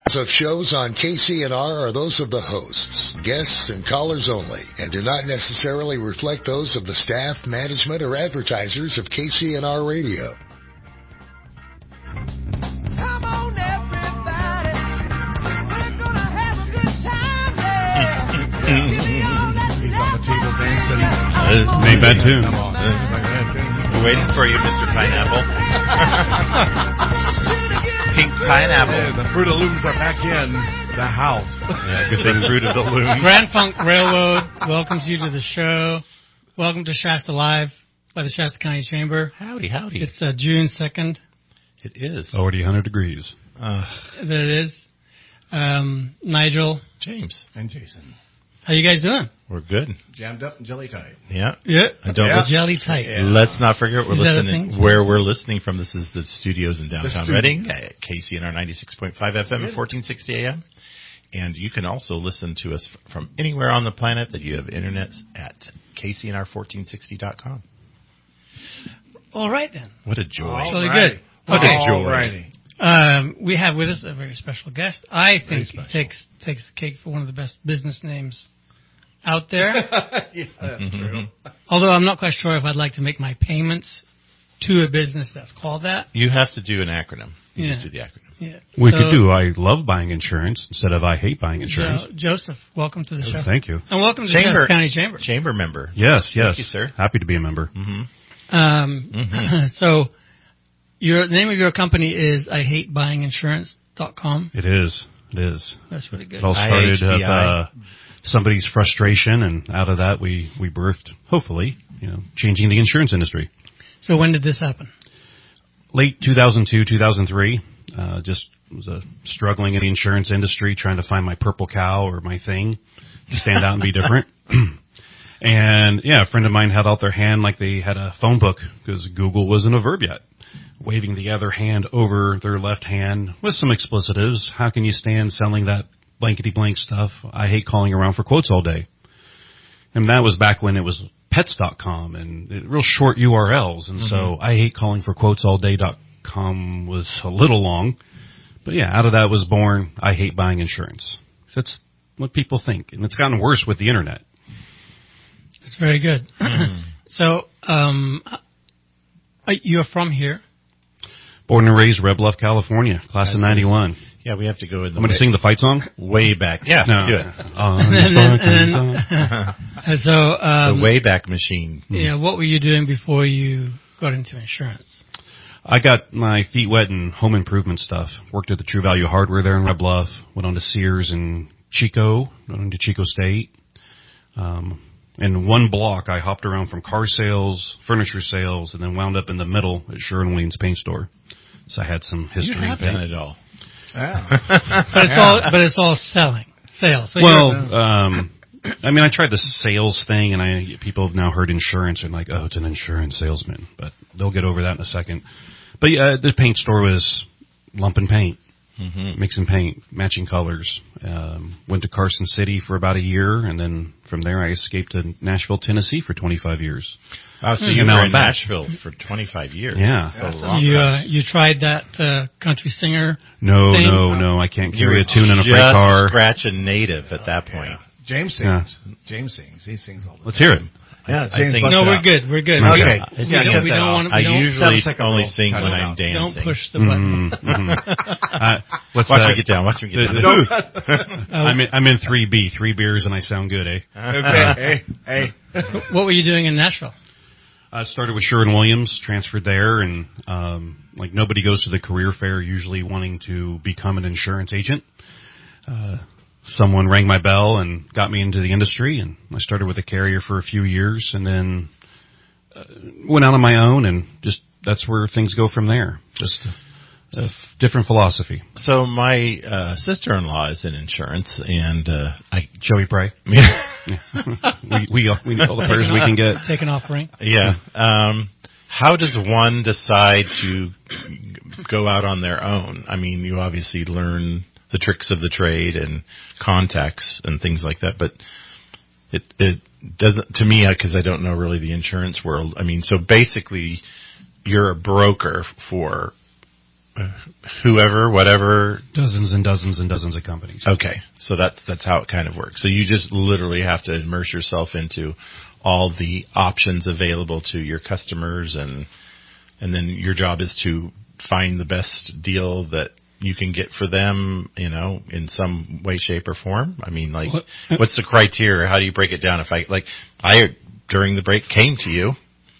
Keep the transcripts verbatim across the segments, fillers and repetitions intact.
of shows on K C N R are those of the hosts, guests, and callers only, and do not necessarily reflect those of the staff, management, or advertisers of K C N R Radio. Come on, everybody. We're gonna have a good time, yeah. He's on the table dancing. Uh, Make that tune. Come on. Uh, We're waiting for you, Mister Pineapple. Pink Pineapple. Yeah, the Fruit of Looms are back in the house. Yeah, good thing Fruit of the Looms. Grand Funk Railroad welcomes you to the show. Welcome to Shasta Live by the Shasta County Chamber. Howdy, howdy. It's uh, June second. It is. Already one hundred degrees. Uh, There it is. Um, Nigel. James. And Jason. How you guys doing? We're good. Jammed up and jelly tight. Yeah. Yeah. I don't Yeah. Jelly tight. Yeah. Let's not forget we're Is that a listening thing? where we're listening from. This is the studios in downtown studio. Reading at K C N R ninety-six point five F M and fourteen sixty A M. And you can also listen to us f- from anywhere on the planet that you have internet at K C N R fourteen sixty dot com. All right then. What a joy. All really good. What Okay. a joy. Alrighty. Um, we have with us a very special guest. I Very think special. he takes takes the cake for one of the best business names out there. Yeah, that's true. Although I'm not quite sure if I'd like to make my payments to a business that's called that. You have to do an acronym. You Yeah. just do the acronym. Yeah. We So, could do I love buying insurance instead of I hate buying insurance. Jo- Joseph, welcome to the show. Thank you. And welcome to Chamber. the County Chamber. Chamber member. Yes, yes. Thank you, sir. Happy to be a member. Mm-hmm. Um, Mhm. So your the name of your company is I hate buying insurance dot com. It is. It is. That's really good. It all started I H B I. with uh, somebody's frustration, and out of that we, we birthed, hopefully, you know, changing the insurance industry. So when did this happen? Late two thousand two, two thousand three, uh, just was uh, struggling in the insurance industry, trying to find my purple cow or my thing to stand out and be different. And, yeah, a friend of mine held out their hand like they had a phone book because Google wasn't a verb yet, waving the other hand over their left hand with some explicitives. How can you stand selling that blankety-blank stuff? I hate calling around for quotes all day. And that was back when it was pets dot com and it, real short U R Ls. And so I hate calling for quotes all day dot com was a little long. But yeah, out of that was born I hate buying insurance. That's what people think. And it's gotten worse with the internet. It's very good. So um, uh, you're from here. Born and raised Red Bluff, California, class of That's ninety-one. Yeah, we have to go in the I'm going way, to sing the fight song? way back. Yeah, No. do it. On And the then- fucking and song. then- and so um, the Wayback Machine. yeah, what were you doing before you got into insurance? I got my feet wet in home improvement stuff. Worked at the True Value Hardware there in Red Bluff. Went on to Sears in Chico. Went on to Chico State. Um, in one block, I hopped around from car sales, furniture sales, and then wound up in the middle at Sherwin-Williams Paint Store. So I had some history. You have in paint. done it all. Yeah. But it's all but it's all selling, sales. So Well, you're- um, I mean, I tried the sales thing, and I people have now heard insurance and like, oh, it's an insurance salesman, but they'll get over that in a second. But yeah, the paint store was lumping paint, Mm-hmm. mixing paint, matching colors. Um, went to Carson City for about a year, and then from there I escaped to Nashville, Tennessee for twenty-five years. Oh, so And you now were I'm in back. Nashville for twenty-five years. Yeah. So That's long you time. uh, you tried that uh, country singer. No, Thing. no, no, I can't You carry were a tune in a freight just car. scratching native at that point. James Yeah. sings. James sings. He sings all the Let's hear it. Yeah, I James think- Bust No, it we're out. good. We're good. Okay. We Yeah, don't, get we don't, we that don't off. want. We I don't, usually second only roll. sing Cut when it I'm out. dancing. don't push the button. Mm, mhm. uh, what's Watch that? me get down. Watch me get down. The- I'm in, I'm in three B, three beers, and I sound good, eh? Okay. Hey, hey. What were you doing in Nashville? I started with Sherwin-Williams, transferred there, and um, like nobody goes to the career fair usually wanting to become an insurance agent. Uh, someone rang my bell and got me into the industry, and I started with a carrier for a few years, and then uh, went out on my own, and just that's where things go from there. Just a, a different philosophy. So my uh, sister-in-law is in insurance, and uh, I Joey Bray. yeah. we we all- we need all the players we can get. Take an offering. Yeah. Um, how does one decide to go out on their own? I mean, you obviously learn the tricks of the trade and contacts and things like that, but it it doesn't to me because I don't know really the insurance world. I mean, so basically, you're a broker for whoever, whatever. Dozens and dozens and dozens of companies. Okay, so that's that's how it kind of works. So you just literally have to immerse yourself into all the options available to your customers, and and then your job is to find the best deal that you can get for them, you know, in some way, shape, or form. I mean, like, What? what's the criteria? How do you break it down? If I like, I during the break came to you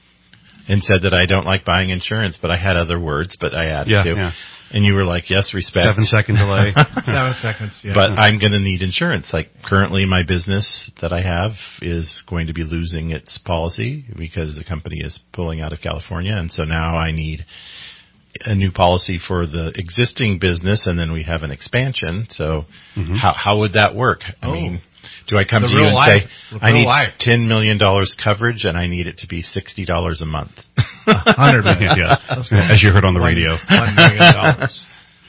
and said that I don't like buying insurance, but I had other words, but I added Yeah, to. yeah. And you were like, yes, respect. Seven second delay. Seven seconds. Yeah. But I'm going to need insurance. Like currently my business that I have is going to be losing its policy because the company is pulling out of California. And so now I need a new policy for the existing business, and then we have an expansion. So Mm-hmm. how how would that work? I Oh. mean, do I come The to you real and life. say, The I real need life. ten million dollars coverage and I need it to be sixty dollars a month? Hundred million. yeah, Let's go. as you heard on the radio. One million dollars.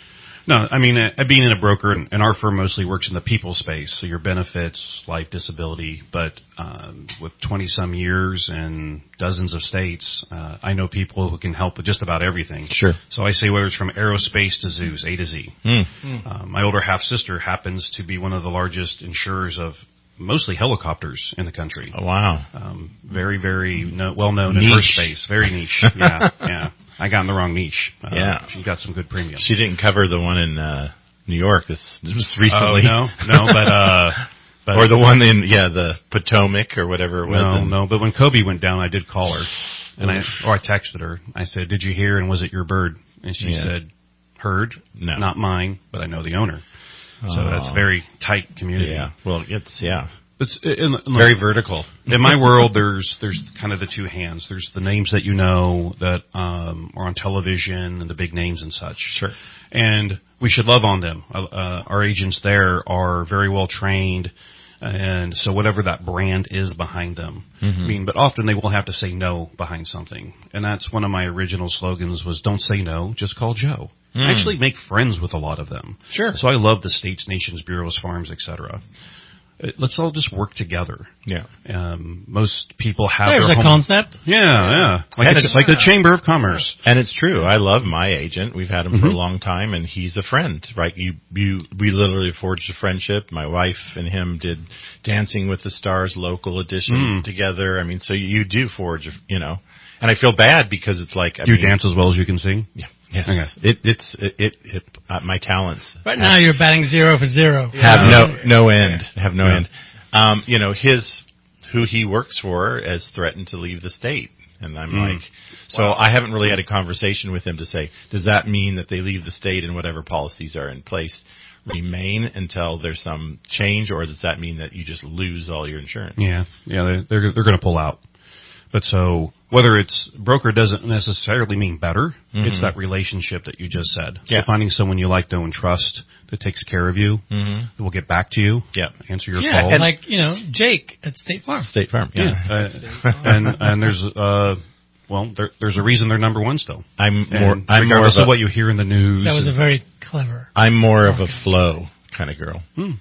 No, I mean, uh, being in a broker, and our firm mostly works in the people space, so your benefits, life, disability, but um, with twenty-some years and dozens of states, uh, I know people who can help with just about everything. Sure. So I say whether it's from aerospace to zoos, A to Z. Mm. Uh, my older half-sister happens to be one of the largest insurers of mostly helicopters in the country. Oh, wow. Um, very, very no, well-known in Niche. her space. Very niche. Yeah, yeah. I got in the wrong niche. Uh, Yeah. She got some good premium. She didn't cover the one in uh, New York this, this recently. Oh, no, no, but, uh, but. Or the one in, yeah, the Potomac or whatever it was. No, in- no, but when Kobe went down, I did call her. And I, or I texted her. I said, did you hear, and was it your bird? And she Yeah. said, heard. No. Not mine, but I know the owner. So Oh. that's very tight community. Yeah. Well, it's, yeah. It's in, in, Very vertical. in my world, there's there's kind of the two hands. There's the names that you know that um, are on television and the big names and such. Sure. And we should love on them. Uh, uh, our agents there are very well trained, and so whatever that brand is behind them. Mm-hmm. I mean, but often they will have to say no behind something, and that's one of my original slogans was "Don't say no, just call Joe." Mm. I actually make friends with a lot of them. Sure. So I love the states, nations, bureaus, farms, et cetera. Let's all just work together. Yeah. Um, most people have There's their a home. concept. Yeah, yeah. Like, And it's, it's- like the Chamber of Commerce. And it's true. I love my agent. We've had him for a Mhm. long time, and he's a friend, right? You, you, we literally forged a friendship. My wife and him did Dancing with the Stars local edition Mm. together. I mean, so you do forge, a- you know. And I feel bad because it's like, I Do you mean, dance as well as you can sing? Yeah. Yes. Okay. It, it's, it, it, it uh, my talents. Right have- now you're batting zero for zero. have no no end. Have no Yeah. end. Um, you know, his who he works for has threatened to leave the state, and I'm Mm. like, so I haven't really had a conversation with him to say, does that mean that they leave the state and whatever policies are in place remain until there's some change, or does that mean that you just lose all your insurance? Yeah, yeah. They're they're, they're going to pull out. But so whether it's broker doesn't necessarily mean better. Mhm. It's that relationship that you just said. Yeah. So finding someone you like, know, and trust that takes care of you, Mm-hmm. that will get back to you, Yeah. answer your Yeah, calls. like, you know, Jake at State Farm. State Farm. Yeah. Yeah. Uh, and and there's uh well there, there's a reason they're number one still. I'm And more. I'm more regardless of of a, what you hear in the news. That was a and- very clever. I'm more of a flow kind of girl. Hmm.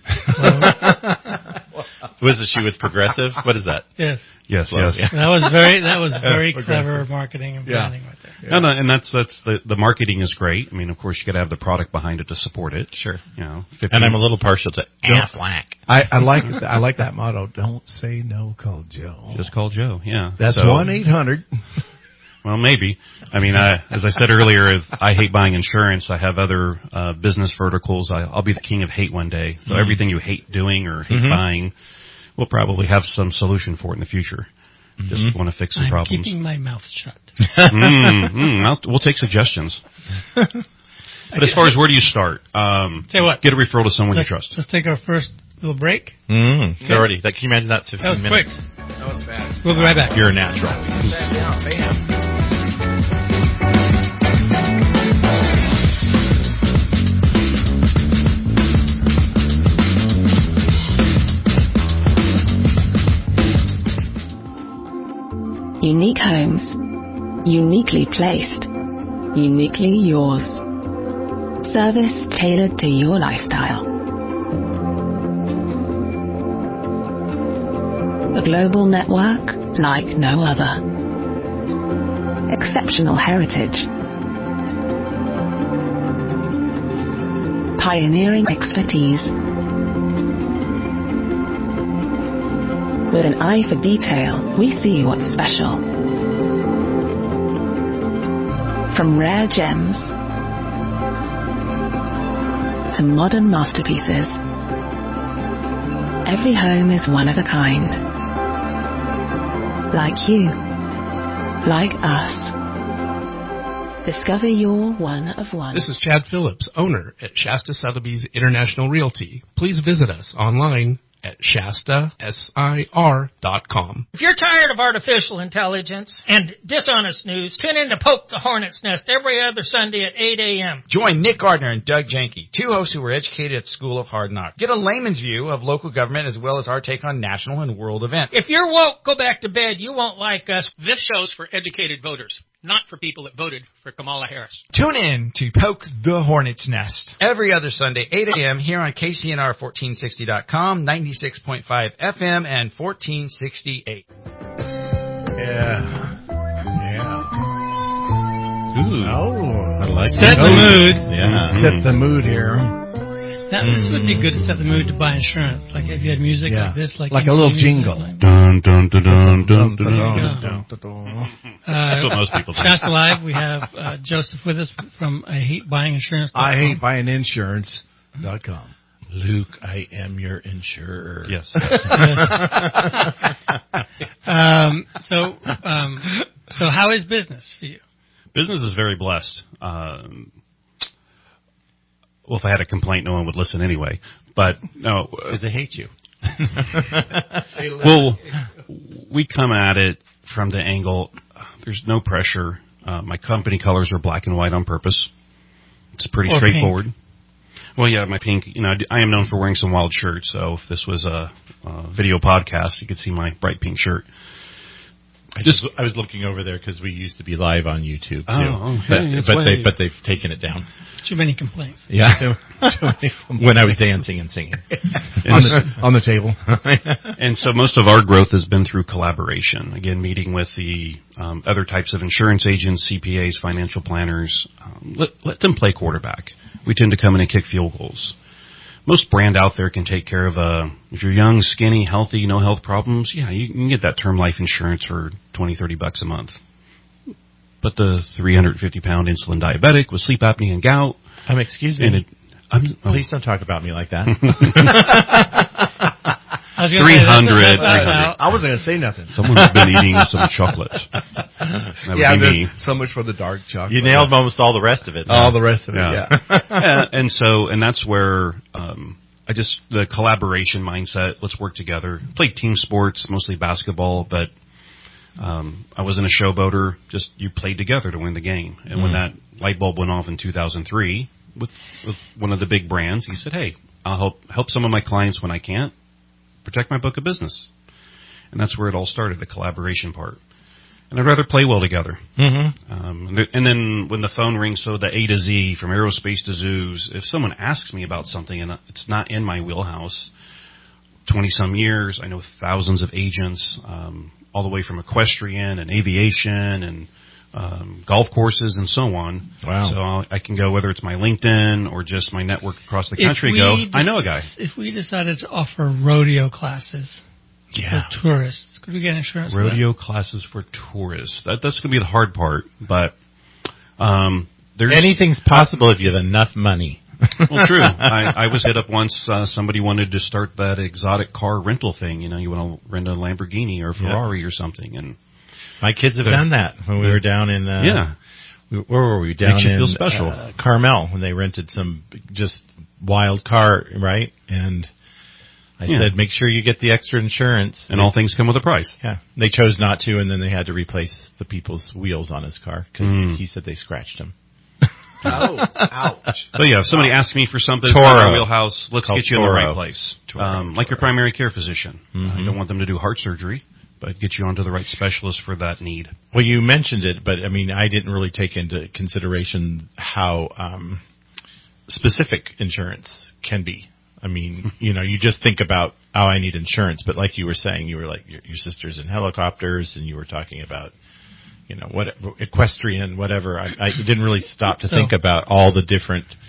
Was it she with Progressive? What is that? Yes. Yes, Flow, yes. yeah. That was very that was very progressive. clever marketing and Yeah. branding right there. No, no, and that's that's the the marketing is great. I mean, of course, you got to have the product behind it to support it. Sure. You know, And I'm a little partial to Aflac. I, I like I like that motto. Don't say no, call Joe. just call Joe. Yeah, That's So- one eight hundred. Well, maybe. I mean, I, as I said earlier, if I hate buying insurance. I have other uh, business verticals. I, I'll be the king of hate one day. So Mm. everything you hate doing or hate Mhm. buying, we'll probably have some solution for it in the future. Just Mhm. want to fix some I'm problems. keeping my mouth shut. mm, mm, I'll, we'll take suggestions. But as far as where do you start? Um, Tell you what. Get a referral to someone you Let's, trust. let's take our first little break. Mm, it's already. That, can you imagine that? fifteen That was quick. minutes. That was fast. We'll be right back. You're a natural. Sat down, bam. Unique homes. Uniquely placed. Uniquely yours. Service tailored to your lifestyle. A global network like no other. Exceptional heritage. pioneering expertise. With an eye for detail, we see what's special. From rare gems to modern masterpieces, every home is one of a kind. Like you, like us. Discover your one of one. This is Chad Phillips, owner at Shasta Sotheby's International Realty. Please visit us online at Shasta S I R dot com. If you're tired of artificial intelligence and dishonest news, tune in to Poke the Hornet's Nest every other Sunday at eight a.m. Join Nick Gardner and Doug Janke, two hosts who were educated at School of Hard Knocks. Get a layman's view of local government as well as our take on national and world events. If you're woke, go back to bed. You won't like us. This show's for educated voters, not for people that voted for Kamala Harris. Tune in to Poke the Hornet's Nest every other Sunday, eight a.m. here on K C N R fourteen sixty dot com, ninety-six point five F M, and fourteen sixty-eight. Yeah. Yeah. Ooh. Oh. I like Set that. the mood. Yeah. Set the mood here. Now, this would be good to set the mood to buy insurance. Like if you had music Yeah. like this, like Like a little music, jingle. like- Dun, dun, dun, dun, dun, dun, dun. Uh, That's what most people do. Shasta Live, we have uh, Joseph with us from I Hate Buying Insurance. I hate buying insurance dot com. Luke, I am your insurer. Yes. um, so, um, so how is business for you? Business is very blessed. Um, well, if I had a complaint, no one would listen anyway. But no, Because they hate you. well, we come at it from the angle. There's no pressure. Uh, my company colors are black and white on purpose. It's pretty Or straightforward. pink. Well, yeah, my pink. You know, I, do- I am known for wearing some wild shirts. So if this was a, a video podcast, you could see my bright pink shirt. I just I was looking over there because we used to be live on YouTube too, Oh, okay, but, that's but why- they but they've taken it down. Too many complaints. Yeah, when I was dancing and singing. on, the, on the table. And so most of our growth has been through collaboration. Again, meeting with the um, other types of insurance agents, C P As, financial planners. Um, let, let them play quarterback. We tend to come in and kick field goals. Most brand out there can take care of a, if you're young, skinny, healthy, no health problems, yeah, you can get that term life insurance for twenty, thirty bucks a month. But the three hundred fifty pound insulin diabetic with sleep apnea and gout. Um, excuse me. And it, I'm, oh, Please don't talk about me like that. I was gonna say, that's- three hundred, that's- that's three hundred. out. I wasn't going to say nothing. Someone's been eating some chocolate. That would yeah, be me. there's so much for the dark chocolate. You nailed almost all the rest of it. all the rest of it. Yeah. Yeah. Yeah, and so, and that's where um, I just the collaboration mindset. Let's work together. Played team sports, mostly basketball, but um, I wasn't a showboater. Just you played together to win the game. And Mm. when that light bulb went off in two thousand three with, with one of the big brands, he said, "Hey, I'll help help some of my clients when I can't. Protect my book of business." And that's where it all started, the collaboration part. And I'd rather play well together. Mm-hmm. Um, and, th- and then when the phone rings, so the A to Z, from aerospace to zoos, if someone asks me about something and it's not in my wheelhouse, twenty-some years, I know thousands of agents, um, all the way from equestrian and aviation and um, golf courses and so on. Wow. So I'll, I can go, whether it's my LinkedIn or just my network across the If country, we go, dec- I know a guy. If we decided to offer rodeo classes Yeah. for tourists, could we get insurance for that? Rodeo classes for tourists. That, that's going to be the hard part, but um, there's Anything's possible if you have enough money. well, true. I, I was hit up once. Uh, somebody wanted to start that exotic car rental thing. You know, you want to rent a Lamborghini or a Ferrari or something, and My kids have They're- done that when we were down in. Uh, yeah, we, where were we? Down Makes you in feel special. Uh, Carmel, when they rented some just wild car, right? And I Yeah. said, make sure you get the extra insurance. and all things come with a price. Yeah, they chose not to, and then they had to replace the people's wheels on his car because Mm. he said they scratched him. Oh, ouch. So yeah, if somebody asks me for something Toro. in our wheelhouse, let's Called get you in the Toro. right place. Toro, Um, like your primary care physician. Mhm. I don't want them to do heart surgery, but get you onto the right specialist for that need. Well, you mentioned it, but I mean, I didn't really take into consideration how um, specific insurance can be. I mean, you know, you just think about, oh, I need insurance, but like you were saying, you were like your, your sister's in helicopters, and you were talking about, you know, what equestrian, whatever. I, I didn't really stop to So- think about all the different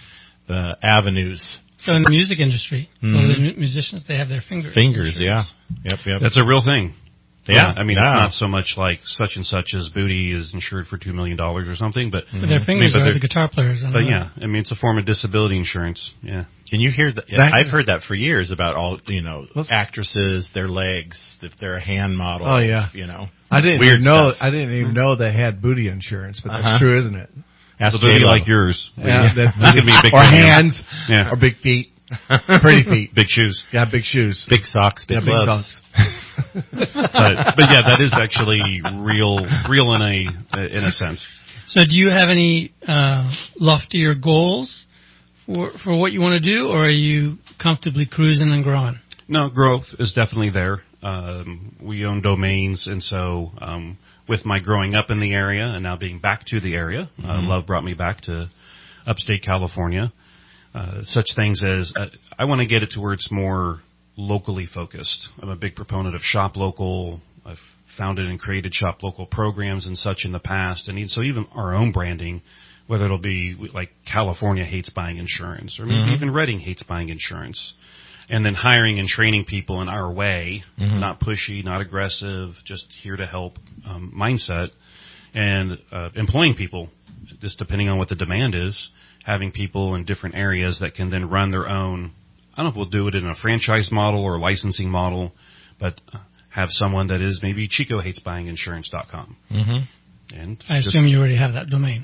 uh, avenues. So in the music industry, Mhm. well, the mu- musicians, they have their fingers. Fingers, yeah. Yep, yep. That's a real thing. Yeah, I mean, yeah. it's not so much like such and such's booty is insured for two million dollars or something, but But their fingers I mean, but are they're- the guitar players. on But the- yeah, I mean, it's a form of disability insurance. Yeah. And you hear that? That I've is- heard that for years about all you know Let's- actresses, their legs, if they're a hand model. Oh, yeah. you know. I didn't Weird even know. stuff. I didn't even know they had booty insurance, but that's Uh-huh. true, isn't it? Ask It's a booty J-Lo. like yours. Yeah, that- That's gonna be a big or thing. hands, Yeah. or big feet, pretty feet, Big shoes. yeah, big shoes, big socks, big yeah, big gloves. socks. But, but yeah, that is actually real, real in a in a sense. So do you have any uh, loftier goals for for what you want to do, or are you comfortably cruising and growing? No, growth is definitely there. Um, we own domains, and so um, with my growing up in the area and now being back to the area, uh, Mhm. love brought me back to upstate California. Uh, such things as uh, I want to get it to where it's more locally focused. I'm a big proponent of shop local. I've founded and created shop local programs and such in the past, and so even our own branding, whether it'll be like California hates buying insurance, or maybe Mhm. even Redding hates buying insurance. And then hiring and training people in our way, Mhm. not pushy, not aggressive, just here to help um, mindset, and uh, employing people, just depending on what the demand is, having people in different areas that can then run their own. I don't know if we'll do it in a franchise model or licensing model, but have someone that is maybe Chico hates buying insurance dot com. Mm-hmm. And I just assume you already have that domain.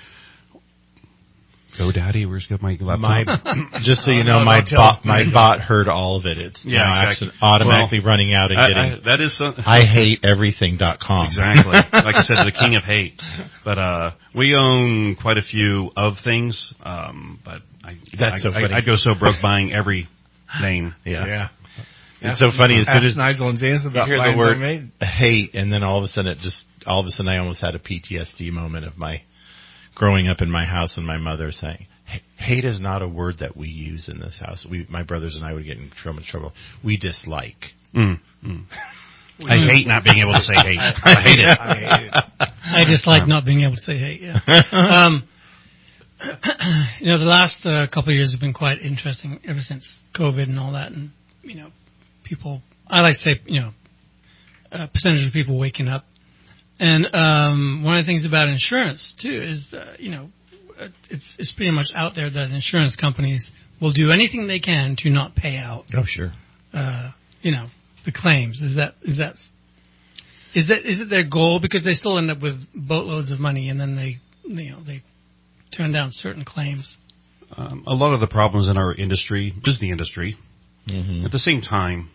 GoDaddy, where's got my laptop? My, just so you know, No, my don't tell bot, us. my bot heard all of it. It's Yeah, now exactly. actually automatically Well, running out and I- getting. I- that is some- I hate everything dot com. Exactly. Like I said, the king of hate. But uh, we own quite a few of things. Um, but I, That's I, so funny. I, I'd go so broke buying every name. Yeah. Yeah. It's so funny as Ask soon as Nigel and James you about hear buying the word domain. hate, and then all of a sudden it just all of a sudden I almost had a P T S D moment of my growing up in my house and my mother saying, "H- hate is not a word that we use in this house. We, my brothers and I would get in so much trouble. We dislike." Mm, mm. I hate not being able to say hate. I hate it. I hate it. I just like not being able to say hate. Yeah. um, you know, the last uh, couple of years have been quite interesting ever since COVID and all that, and you know, people. I like to say, you know, a percentage of people waking up, and um, one of the things about insurance too is, uh, you know, it's it's pretty much out there that insurance companies will do anything they can to not pay out. Oh, sure. Uh, you know, the claims. Is that is that is that is it their goal? Because they still end up with boatloads of money, and then they you know they turn down certain claims. Um, a lot of the problems in our industry is the industry. Mm-hmm. At the same time,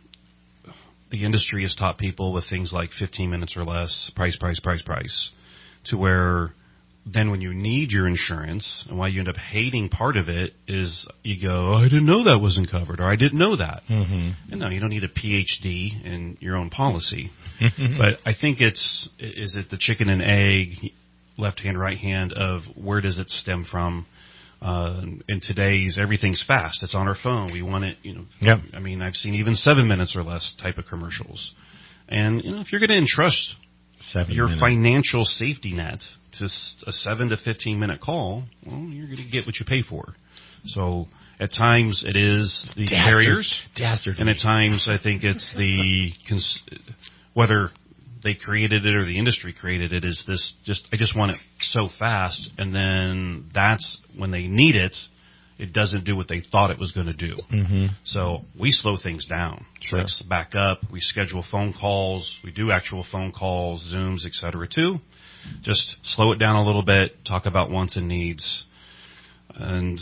the industry has taught people with things like fifteen minutes or less, price, price, price, price, to where then when you need your insurance, and why you end up hating part of it is you go, oh, I didn't know that wasn't covered, or I didn't know that. Mm-hmm. And no, you don't need a P H D in your own policy. But I think it's, is it the chicken and egg, left hand, right hand of where does it stem from? Uh, in today's, everything's fast. It's on our phone. We want it, you know. Yep. I mean, I've seen even seven minutes or less type of commercials. And, you know, if you're going to entrust Seven your minutes. financial safety net to s- a seven to fifteen minute call, well, you're going to get what you pay for. So at times it is the Dastard- carriers, dastardly. and at times I think it's the cons- whether they created it or the industry created it is this just I just want it so fast, and then that's when they need it, it doesn't do what they thought it was going to do. Mm-hmm. So we slow things down. Sure. Let's back up. We schedule phone calls. We do actual phone calls, Zooms, et cetera, too. Just slow it down a little bit, talk about wants and needs, and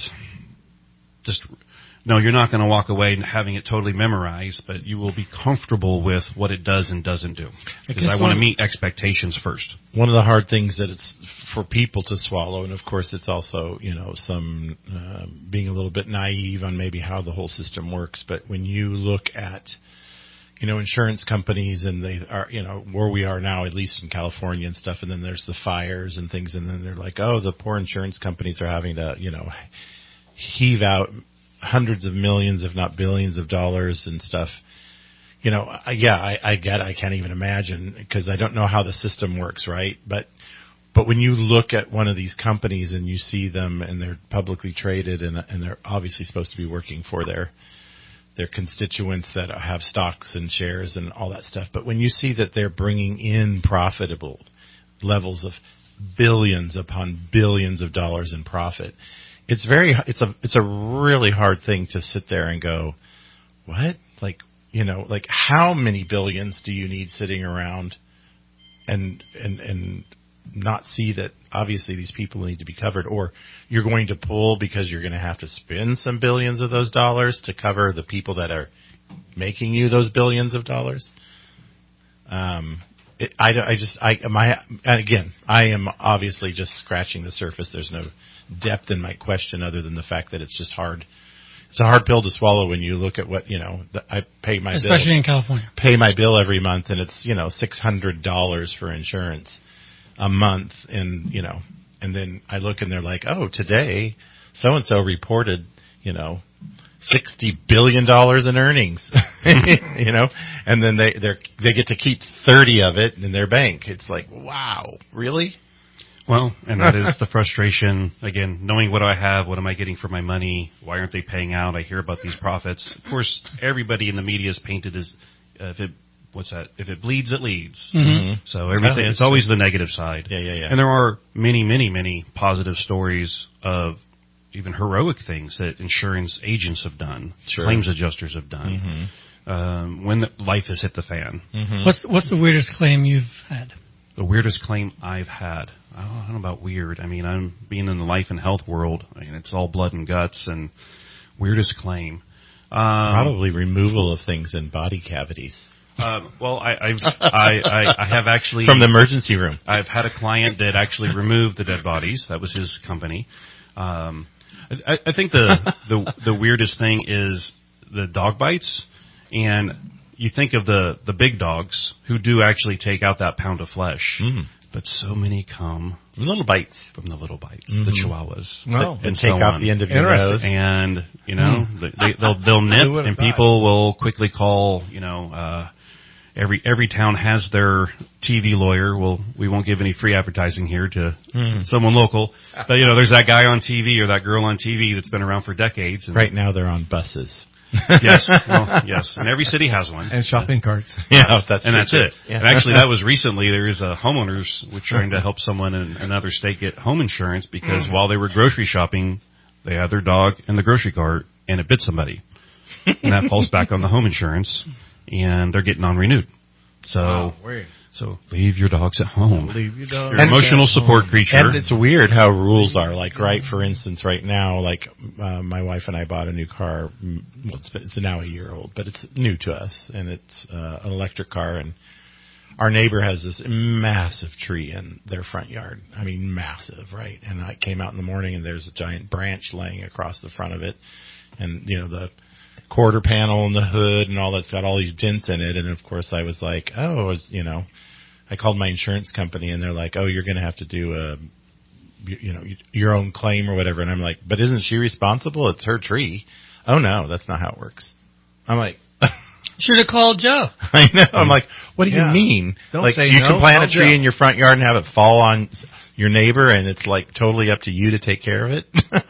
just, no, you're not going to walk away having it totally memorized, but you will be comfortable with what it does and doesn't do. Because I, I want to meet expectations first. One of the hard things that it's for people to swallow, and of course it's also, you know, some uh, being a little bit naive on maybe how the whole system works, but when you look at, you know, insurance companies and they are, you know, where we are now, at least in California and stuff, and then there's the fires and things, and then they're like, oh, the poor insurance companies are having to, you know, heave out hundreds of millions, if not billions of dollars and stuff. You know, I, yeah, I, I get, I can't even imagine because I don't know how the system works, right? But but when you look at one of these companies and you see them and they're publicly traded and, and they're obviously supposed to be working for their their constituents that have stocks and shares and all that stuff. But when you see that they're bringing in profitable levels of billions upon billions of dollars in profit, it's very, it's a, it's a really hard thing to sit there and go, what? Like, you know, like how many billions do you need sitting around and, and, and not see that obviously these people need to be covered, or you're going to pull because you're going to have to spend some billions of those dollars to cover the people that are making you those billions of dollars. Um, it, I, I just, I, my, and again, I am obviously just scratching the surface. There's no depth in my question other than the fact that it's just hard. It's a hard pill to swallow when you look at what, you know, the, I pay my Especially bill. Especially in California. Pay my bill every month and it's, you know, six hundred dollars for insurance a month, and you know, and then I look and they're like, oh, today so and so reported, you know, sixty billion dollars in earnings, you know, and then they they they get to keep thirty of it in their bank. It's like, wow, really? Well, and that is the frustration. Again, knowing what I have, what am I getting for my money? Why aren't they paying out? I hear about these profits. Of course, everybody in the media is painted as uh, if it. What's that? If it bleeds, it leads. Mm-hmm. So everything, it's always the negative side. Yeah, yeah, yeah. And there are many, many, many positive stories of even heroic things that insurance agents have done, sure. claims adjusters have done, mm-hmm. um, when the life has hit the fan. Mm-hmm. What's what's the weirdest claim you've had? The weirdest claim I've had. I don't know about weird. I mean, I'm being in the life and health world. I mean, it's all blood and guts. And weirdest claim, um, probably removal of things in body cavities. Um, well, I, I've, I, I, I have actually from the emergency room. I've had a client that actually removed the dead bodies. That was his company. Um, I, I think the, the the weirdest thing is the dog bites, and you think of the the big dogs who do actually take out that pound of flesh, mm. but so many come from little bites, from the little bites, mm-hmm. the chihuahuas, well, and, and so take off on. the end of your nose, and you know mm. they, they'll they'll nip, and people will quickly call, you know. Uh, Every every town has their T V lawyer. Well, we won't give any free advertising here to mm. someone local. But, you know, there's that guy on T V or that girl on T V that's been around for decades. And right now they're on buses. Yes, well, yes. And every city has one. And shopping carts. Yeah, that's And that's true. it. Yeah. And actually, that was recently. There is a homeowners were trying to help someone in another state get home insurance because mm. while they were grocery shopping, they had their dog in the grocery cart and it bit somebody. And that falls back on the home insurance. And they're getting non-renewed. So, wow, so leave your dogs at home. Leave your dogs. Your emotional support home. creature. And it's weird how rules are. Like, right, for instance, right now, like, uh, my wife and I bought a new car. Well, it's, been, it's now a year old, but it's new to us. And it's uh, an electric car. And our neighbor has this massive tree in their front yard. I mean, massive, right? And I came out in the morning and there's a giant branch laying across the front of it. And, you know, the quarter panel and the hood and all that's got all these dents in it. And of course I was like, oh, was, you know, I called my insurance company and they're like, oh, you're going to have to do a, you know, your own claim or whatever. And I'm like, but isn't she responsible? It's her tree. Oh no, that's not how it works. I'm like, should have called Joe. I know. I'm like, what do yeah. you mean? Don't like say you no, can plant a tree Joe. in your front yard and have it fall on your neighbor and it's like totally up to you to take care of it.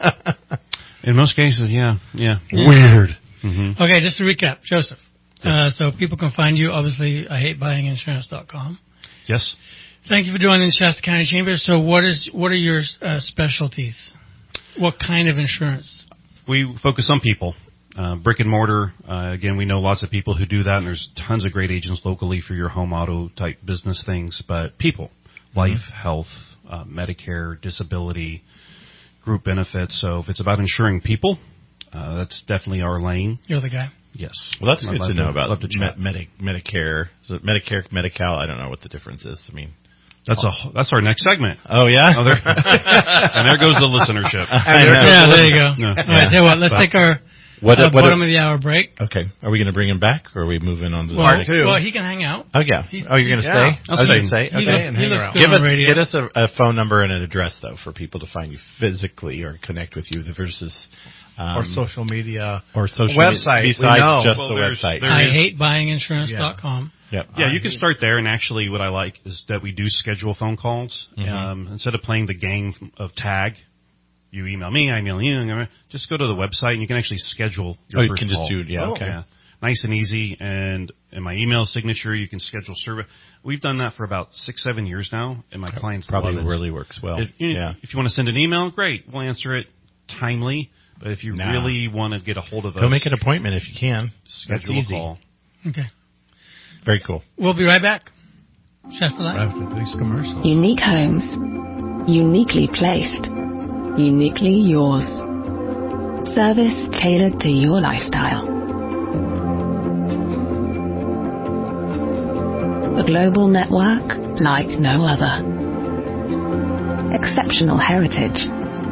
In most cases, yeah, yeah. Weird. Mm-hmm. Okay, just to recap, Joseph. Uh, so people can find you, obviously, I hate buying insurance dot com. Yes. Thank you for joining the Shasta County Chamber. So what is what are your uh, specialties? What kind of insurance? We focus on people. Uh, brick and mortar, uh, again, we know lots of people who do that, and there's tons of great agents locally for your home auto type business things, but people, life, mm-hmm. health, uh, Medicare, disability, group benefits. So if it's about insuring people, Uh, that's definitely our lane. You're the guy. Yes. Well, that's I'd good to know about love to chat. Medi- Medicare. Is it Medicare, Medi-Cal? I don't know what the difference is. I mean, that's a that's our next segment. Oh yeah. Oh, there, and there goes the listenership. Yeah, there you go. Yeah. All right, tell you what, let's But, take our what, uh, what, bottom of the hour break. Okay. Are we going to bring him back, or are we moving on to the well, part two? Well, he can hang out. Oh yeah. He's, oh, you're going to yeah. stay? I was going to say. He Okay. looks, And he hang looks around. good Give on us radio. get us a, a phone number and an address though for people to find you physically or connect with you versus Um, or social media. Or social website. media, besides we know. just Well, the there's- website. there I is- hate buying insurance dot com. Yep. Yeah, I you can hate start there, and actually what I like is that we do schedule phone calls. Mhm. Um, instead of playing the game of tag, you email me, I email you, just go to the website and you can actually schedule your Oh, you first can just call. do it, yeah, okay. Yeah. Nice and easy, and in my email signature, you can schedule service. We've done that for about six, seven years now, and my clients Probably love it. really works well. If, you, yeah. if you want to send an email, great. We'll answer it timely. But if you Nah. really want to get a hold of us, Go make an appointment if you can. That's schedule a easy. call. Okay. Very cool. We'll be right back. Shasta Live. After these commercials. Unique homes. Uniquely placed. Uniquely yours. Service tailored to your lifestyle. A global network like no other. Exceptional heritage.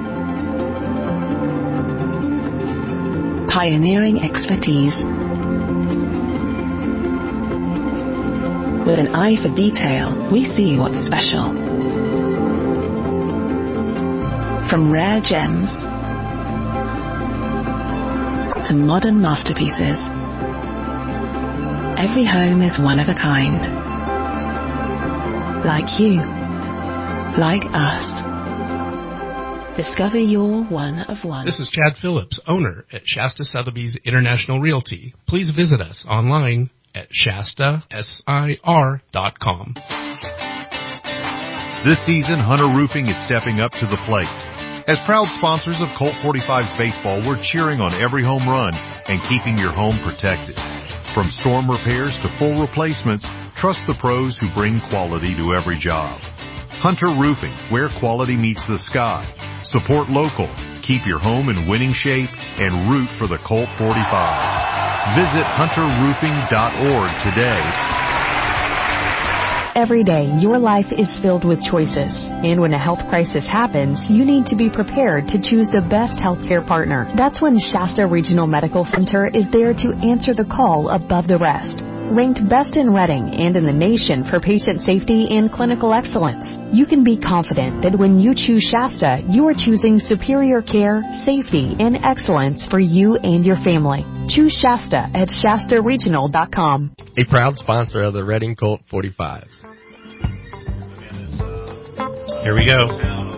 Pioneering expertise. With an eye for detail, we see what's special. From rare gems to modern masterpieces, every home is one of a kind. Like you, like us. Discover your one of one. This is Chad Phillips, owner at Shasta Sotheby's International Realty. Please visit us online at Shasta S I R dot com. This season, Hunter Roofing is stepping up to the plate. As proud sponsors of Colt forty-five's baseball, we're cheering on every home run and keeping your home protected. From storm repairs to full replacements, trust the pros who bring quality to every job. Hunter Roofing, where quality meets the sky. Support local, keep your home in winning shape, and root for the Colt forty-fives. Visit hunter roofing dot org today. Every day, your life is filled with choices. And when a health crisis happens, you need to be prepared to choose the best healthcare partner. That's when Shasta Regional Medical Center is there to answer the call above the rest. Ranked best in Reading and in the nation for patient safety and clinical excellence, you can be confident that when you choose Shasta, you are choosing superior care, safety, and excellence for you and your family. Choose Shasta at shasta regional dot com. A proud sponsor of the Reading Colt forty-fives. Here we go.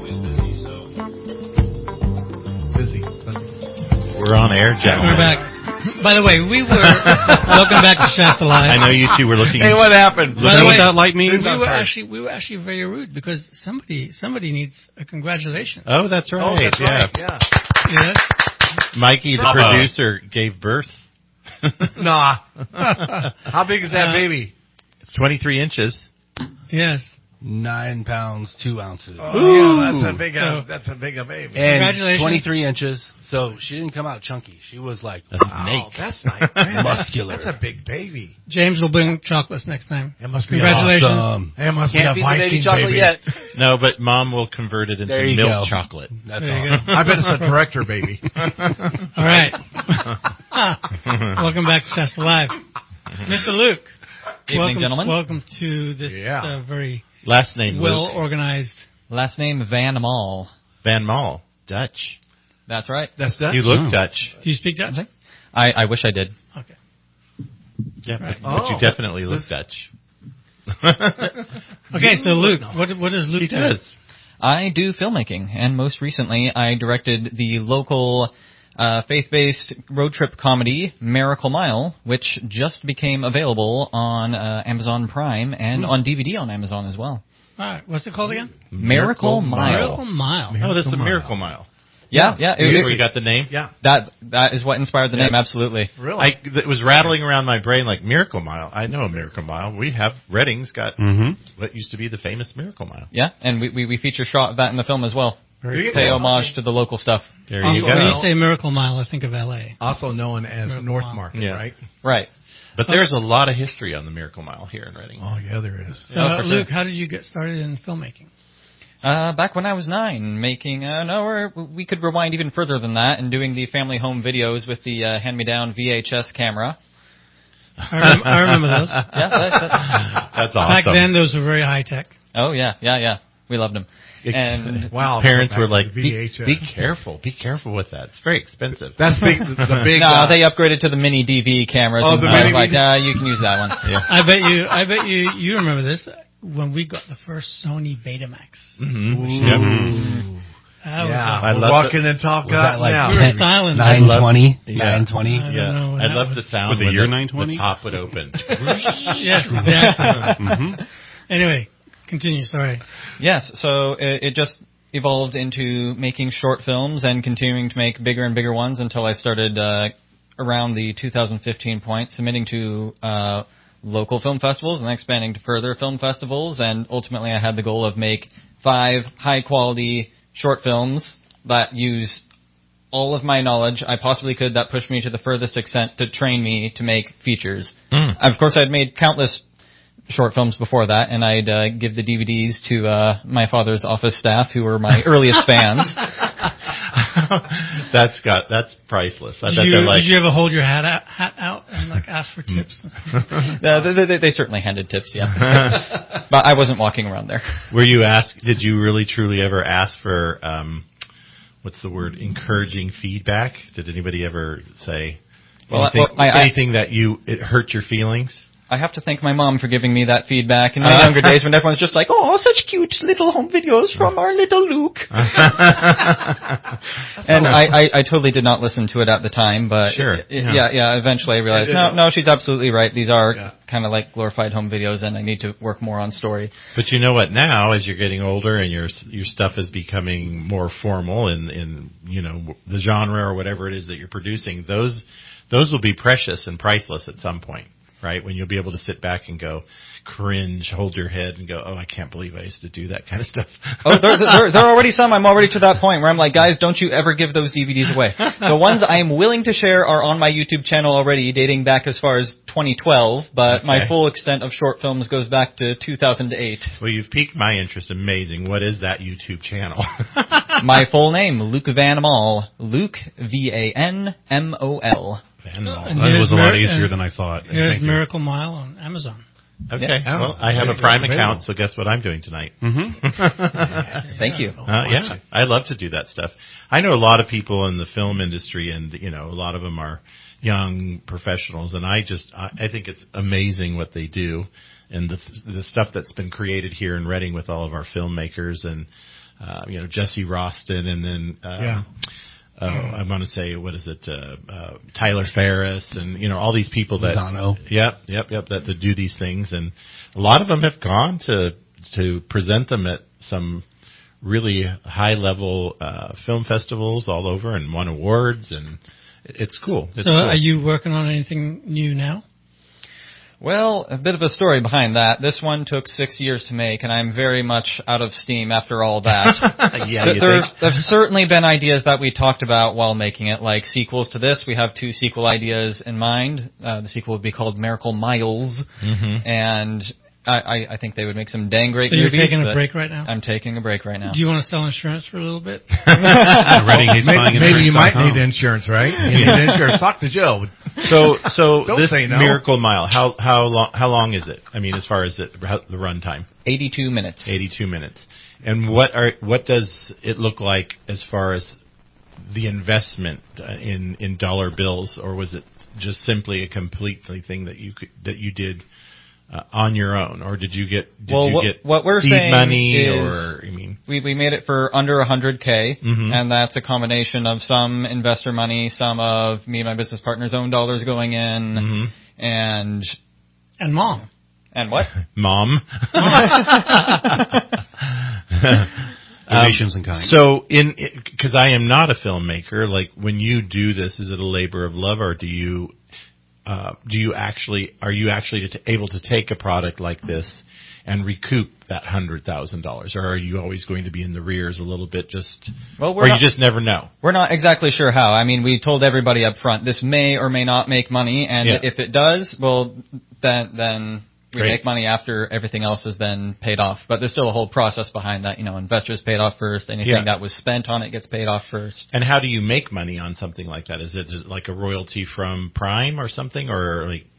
Busy. We're on air, gentlemen. We're back. By the way, we were welcome back to Shasta Live. I know you two were looking. Hey, what happened? By the way, that light means? we were actually we were actually very rude because somebody somebody needs a congratulations. Oh, that's right. Oh, that's yeah. right. Yeah. Yes. Mikey, the Bravo. producer, gave birth. Nah. How big is that Uh, baby? It's twenty-three inches. Yes. Nine pounds, two ounces. Oh, yeah, that's a big, uh, So- that's a big uh, baby. And Congratulations. twenty-three inches. So she didn't come out chunky. She was like A snake. Oh, that's nice. Man, muscular. That's a big baby. James will bring chocolates next time. It must be Congratulations. Awesome. A, it must Can't be beat a the Viking baby chocolate baby. yet. No, but Mom will convert it into There you milk go. chocolate. That's There you all. go. I bet it's a director baby. All right. Welcome back to Shasta Live. Mister Luke. Evening, welcome, gentlemen. Welcome to this Yeah. uh, very Last name well Luke. organized. Last name Van Mall. Van Mall, Dutch. That's right. That's Dutch. You look Oh. Dutch. Do you speak Dutch? I, I wish I did. Okay. Yeah, but, Right. but you Oh. definitely look This- Dutch. Okay, so Luke, what what does Luke He do? does. I do filmmaking, and most recently I directed the local uh, faith-based road trip comedy Miracle Mile, which just became available on uh, Amazon Prime and on D V D on Amazon as well. All right, what's it called again? Miracle Mile. Miracle Mile. Oh, that's a Mile. Miracle Mile. Yeah, yeah. It, Is was- where you got the name? Yeah. that that is what inspired the Yeah. name. Absolutely. Really? I, it was rattling around my brain like Miracle Mile. I know a Miracle Mile. We have, Reading's got Mm-hmm. what used to be the famous Miracle Mile. Yeah, and we, we, we feature shot of that in the film as well. Very Pay cool. homage to the local stuff. There Also, you when you go. say Miracle Mile, I think of L A. Also known as Miracle North Mile. Market, Yeah. right? Right. But there's a lot of history on the Miracle Mile here in Reading. Oh, yeah, there is. So, Oh, uh, for Luke, sure. how did you get started in filmmaking? Uh, back when I was nine, making, uh, no, we're, we could rewind even further than that and doing the family home videos with the uh, hand-me-down V H S camera. I, rem- I remember those. Yeah, that, that, That's Back awesome. then, those were very high tech. oh, yeah, yeah, yeah. We loved them. And wow, parents were like, V be, H S. be careful, be careful with that. It's very expensive. That's big. The big. no, uh, they upgraded to the mini D V cameras. Oh, and the I was mini like, D V. nah, you can use that one. Yeah. I bet you. I bet you. You remember this when we got the first Sony Betamax. Mm-hmm. Ooh. Yep. That was Yeah, a- I we're love walking the- and talk Was that out like now. We were styling. nine twenty? Yeah. nine twenty? I don't Yeah, know what I that love was. the sound With the when year the, nine twenty? the top would open. Yes, exactly. Mm-hmm. Anyway, continue. Sorry. Yes, so it, it just evolved into making short films and continuing to make bigger and bigger ones until I started uh, around the two thousand fifteen point, submitting to uh, local film festivals and then expanding to further film festivals. And ultimately, I had the goal of make five high-quality short films that use all of my knowledge I possibly could that pushed me to the furthest extent to train me to make features. Mm. Of course, I'd made countless short films before that, and I'd uh, give the D V Ds to uh, my father's office staff, who were my earliest fans. That's got that's priceless. I Did bet you, they're like, did you ever hold your hat out, hat out and like ask for tips? And stuff? Uh, they, they, they certainly handed tips, yeah. But I wasn't walking around there. were you asked? Did you really truly ever ask for um, what's the word? Encouraging feedback? Did anybody ever say Well, anything, well, I- I- anything that you it hurt your feelings? I have to thank my mom for giving me that feedback in my younger days when everyone's just like, oh, such cute little home videos from our little Luke. And I, I, I totally did not listen to it at the time, but Sure, it- yeah. yeah, yeah, eventually I realized, It- no, no, she's absolutely right. These are Yeah. kind of like glorified home videos, and I need to work more on story. But you know what? Now, as you're getting older and your your stuff is becoming more formal in in you know the genre or whatever it is that you're producing, those those will be precious and priceless at some point, right? When you'll be able to sit back and go, cringe, hold your head, and go, oh, I can't believe I used to do that kind of stuff. Oh, there, there, there are already some. I'm already to that point where I'm like, guys, don't you ever give those D V Ds away. The ones I am willing to share are on my YouTube channel already, dating back as far as twenty twelve, but Okay. my full extent of short films goes back to two thousand eight. Well, you've piqued my interest. Amazing. What is that YouTube channel? My full name, Luke Van Mol. Luke, V A N M O L. Van Mol. And That here's was a lot Mir- easier and than I thought. Here's Thank you. Miracle Mile on Amazon. Okay. Yeah. Well, I have a Prime account, so guess what I'm doing tonight? Mm-hmm. Thank you. Uh, yeah, I love to do that stuff. I know a lot of people in the film industry, and you know, a lot of them are young professionals, and I just I, I think it's amazing what they do, and the the stuff that's been created here in Reading with all of our filmmakers, and uh, you know, Jesse Roston, and then um, Yeah. uh, I want to say what is it, uh, uh, Tyler Ferris, and you know, all these people that Lozano. Yep, yep, yep. That, that do these things, and a lot of them have gone to to present them at some really high level uh, film festivals all over and won awards, and it's cool. It's so, cool. are you working on anything new now? Well, a bit of a story behind that. This one took six years to make, and I'm very much out of steam after all that. Yeah, There- you there's, think? there's certainly been ideas that we talked about while making it, like sequels to this. We have two sequel ideas in mind. Uh, the sequel would be called Miracle Miles, Mhm. and I, I, I think they would make some dang great So you're movies. taking a but break right now? I'm taking a break right now. Do you want to sell insurance for a little bit? Reading hates buying Maybe, maybe you might insurance dot com. need insurance, right? You need insurance. Talk to Joe. So, so Don't this say no. Miracle Mile, how how long how long is it? I mean, as far as it, how, the run time, eighty-two minutes. eighty-two minutes. And what are what does it look like as far as the investment uh, in in dollar bills, or was it just simply a completely thing that you could that you did uh, on your own, or did you get did well, you what, get what we're seed saying money, is or I mean, we we made it for under one hundred K, Mhm. and that's a combination of some investor money, some of me and my business partner's own dollars going in, Mhm. and And mom. and what? Mom. Donations in kind. So, in because I am not a filmmaker, like when you do this, is it a labor of love, or do you uh, do you actually are you actually t- able to take a product like this and recoup that hundred thousand dollars, or are you always going to be in the rears a little bit, just Well, we're or not- you just never know? We're not exactly sure how. I mean, we told everybody up front this may or may not make money, and Yeah. if it does, well, then then we Great. make money after everything else has been paid off. But there's still a whole process behind that. You know, investors paid off first. Anything Yeah. that was spent on it gets paid off first. And how do you make money on something like that? Is it just like a royalty from Prime or something, or like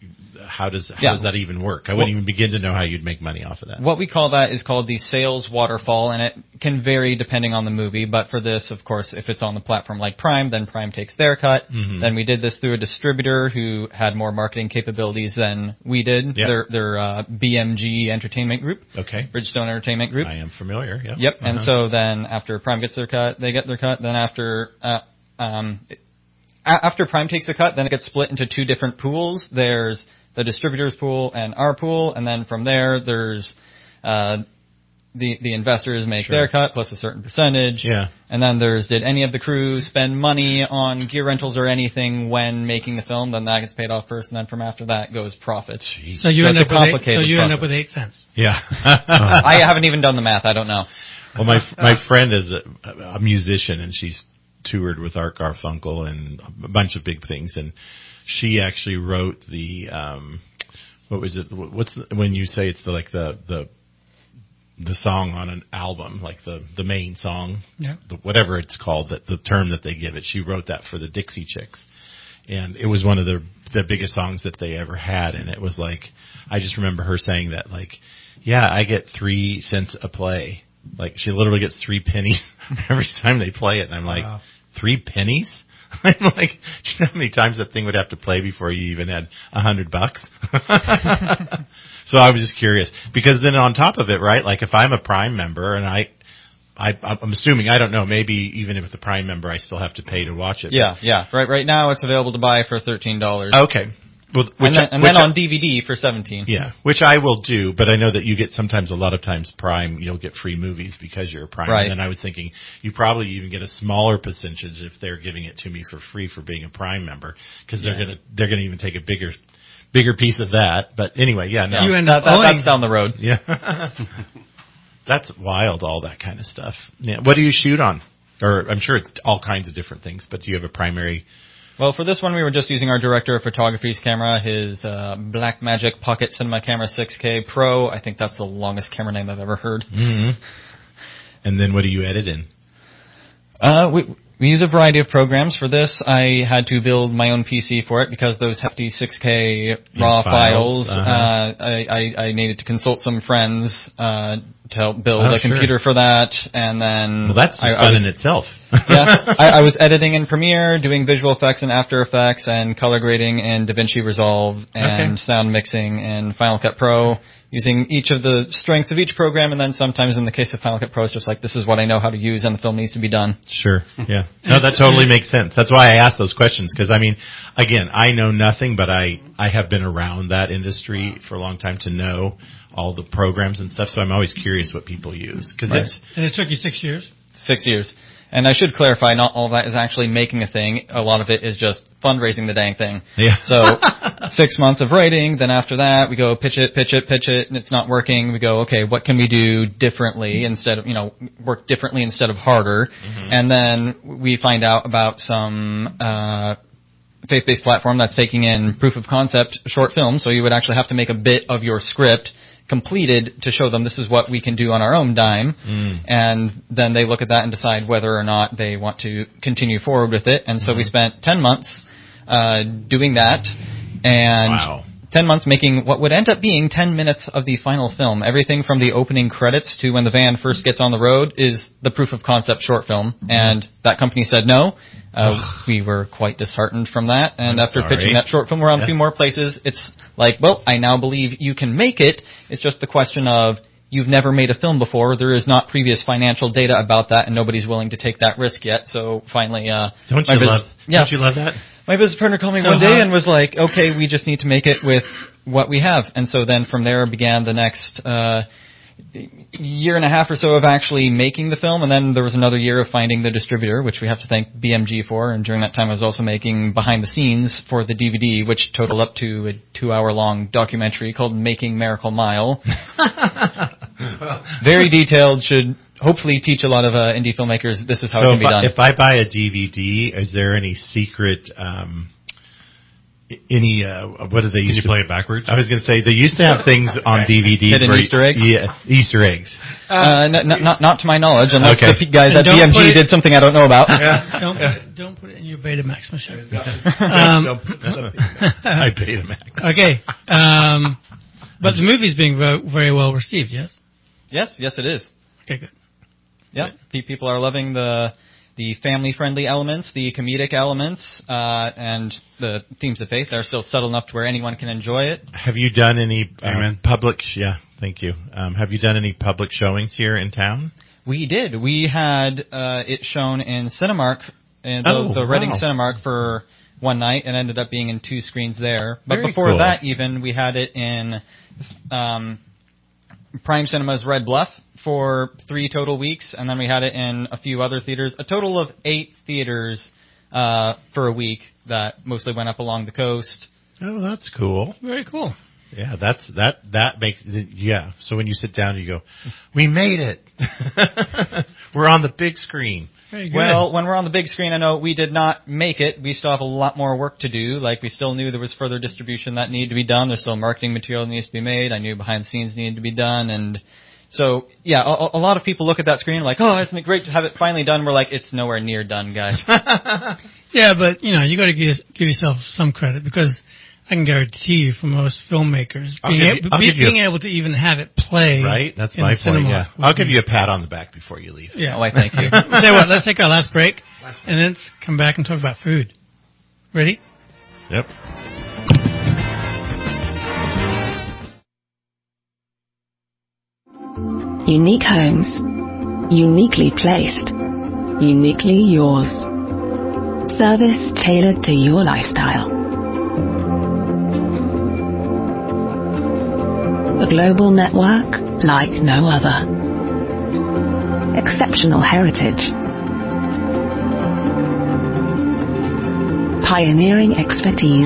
how does how Yeah. does that even work? I wouldn't even begin to know how you'd make money off of that. What we call that is called the sales waterfall, and it can vary depending on the movie. But for this, of course, if it's on the platform like Prime, then Prime takes their cut. Mhm. Then we did this through a distributor who had more marketing capabilities than we did. Yeah. Their, their uh, B M G Entertainment Group. Okay. Bridgestone Entertainment Group. I am familiar. Yep. Yep. And Uh-huh. so then after Prime gets their cut, they get their cut. Then after uh, um, a- after Prime takes the cut, then it gets split into two different pools. There's the distributor's pool and our pool, and then from there, there's uh, the the investors make Sure. their cut plus a certain percentage. Yeah. And then there's, did any of the crew spend money on gear rentals or anything when making the film? Then that gets paid off first, and then from after that goes profit. So you So end it's up a with eight, so complicated you end up process. with eight cents. Yeah. I haven't even done the math. I don't know. Well, my my friend is a, a musician, and she's toured with Art Garfunkel and a bunch of big things, and she actually wrote the um, what was it? What's the, when you say it's the like the the the song on an album, like the the main song, Yeah. the, whatever it's called, that the term that they give it. She wrote that for the Dixie Chicks, and it was one of the the biggest songs that they ever had. And it was like, I just remember her saying that, like, yeah, I get three cents a play. Like, she literally gets three pennies every time they play it. And I'm like, Wow. three pennies? I'm like, do you know how many times that thing would have to play before you even had a hundred bucks? So I was just curious, because then on top of it, right, like if I'm a Prime member and I, I, I'm assuming, I don't know, maybe even if it's a Prime member, I still have to pay to watch it. Yeah, yeah. Right, right now it's available to buy for thirteen dollars. Okay. Well, which, and then, and which then I- on D V D for seventeen. Yeah, which I will do, but I know that you get sometimes, a lot of times, Prime, you'll get free movies because you're a Prime. Right. And then I was thinking you probably even get a smaller percentage if they're giving it to me for free for being a Prime member, because they're Yeah. gonna they're gonna even take a bigger bigger piece of that. But anyway, yeah, no, You end up that, that's down the road. yeah, that's wild, all that kind of stuff. Yeah, what do you shoot on? Or I'm sure it's all kinds of different things, but do you have a primary? Well, for this one, we were just using our director of photography's camera, his uh, Blackmagic Pocket Cinema Camera six K Pro. I think that's the longest camera name I've ever heard. Mm-hmm. And then what do you edit in? Uh, we we use a variety of programs for this. I had to build my own P C for it because those hefty six K raw files, files. uh-huh. Uh, I, I I needed to consult some friends uh, to help build Oh, a computer sure. for that, and then Well, that's I, just I fun was, in itself. yeah, I, I was editing in Premiere, doing visual effects in After Effects, and color grading in DaVinci Resolve, and Okay. sound mixing in Final Cut Pro, using each of the strengths of each program, and then sometimes in the case of Final Cut Pro, it's just like, this is what I know how to use, and the film needs to be done. Sure. Yeah. No, that totally makes sense. That's why I asked those questions, because I mean, again, I know nothing, but I I have been around that industry for a long time to know all the programs and stuff. So I'm always curious what people use, because Right. it's And it took you six years? Six years. And I should clarify, not all that is actually making a thing. A lot of it is just fundraising the dang thing. Yeah. So six months of writing, then after that we go pitch it, pitch it, pitch it, and it's not working. We go, okay, what can we do differently instead of, you know, work differently instead of harder? Mm-hmm. And then we find out about some, uh, faith-based platform that's taking in proof of concept short films. So you would actually have to make a bit of your script completed to show them this is what we can do on our own dime. Mm. And then they look at that and decide whether or not they want to continue forward with it. And so we spent ten months uh, doing that, and Wow. ten months making what would end up being ten minutes of the final film. Everything from the opening credits to when the van first gets on the road is the proof of concept short film. And that company said no. Uh, we were quite disheartened from that. And I'm after sorry. pitching that short film around Yeah. a few more places, it's like, well, I now believe you can make it. It's just the question of, you've never made a film before. There is not previous financial data about that, and nobody's willing to take that risk yet. So finally, uh, Don't my you bus- love? yeah, Don't you love that? my business partner called me one Uh-huh. day and was like, okay, we just need to make it with what we have. And so then from there began the next uh, year and a half or so of actually making the film. And then there was another year of finding the distributor, which we have to thank B M G for. And during that time, I was also making behind the scenes for the D V D, which totaled up to a two-hour-long documentary called Making Miracle Mile. Very detailed, should hopefully teach a lot of uh, indie filmmakers this is how So it can if be I, done. if I buy a D V D, is there any secret, um, any uh, what did they Can used you to play it backwards? I was going to say they used to have things on D V Ds. Hidden where Easter eggs? Yeah, Easter eggs. Uh, n- n- not not to my knowledge, unless Okay. the p- guys And at don't B M put G it- did something I don't know about. Don't put it, don't put it in your Betamax machine. Um, I Betamax. okay, um, but the movie's being very, very well received. Yes. Yes, yes, it is. Okay, good. Yeah, pe- people are loving the the family-friendly elements, the comedic elements, uh, and the themes of faith. They're still subtle enough to where anyone can enjoy it. Have you done any uh, Amen. public? Yeah, thank you. Um, have you done any public showings here in town? We did. We had uh, it shown in Cinemark, in the, Oh, the Reading wow. Cinemark for one night, and ended up being in two screens there. But Very before cool. that, even we had it in um, Prime Cinemas Red Bluff for three total weeks, and then we had it in a few other theaters. A total of eight theaters uh, for a week that mostly went up along the coast. Oh, that's cool. Very cool. Yeah, that's that that makes yeah. So when you sit down, you go, "We made it. We're on the big screen." Very good. Well, when we're on the big screen, I know we did not make it. We still have a lot more work to do. Like, we still knew there was further distribution that needed to be done. There's still marketing material that needs to be made. I knew behind the scenes needed to be done. And so, yeah, a, a lot of people look at that screen like, oh, isn't it great to have it finally done? We're like, it's nowhere near done, guys. Yeah, but you know, you got to give give yourself some credit, because I can guarantee you, for most filmmakers, I'll being, give you- able, I'll be- give you a- being able to even have it play, Right? That's in my the point. cinema Yeah, would I'll give be- you a pat on the back before you leave. Yeah. Oh, I thank you. Tell you what, let's take our last break, and then come back and talk about food. Ready? Yep. Unique homes, uniquely placed, uniquely yours. Service tailored to your lifestyle. A global network like no other. Exceptional heritage. Pioneering expertise.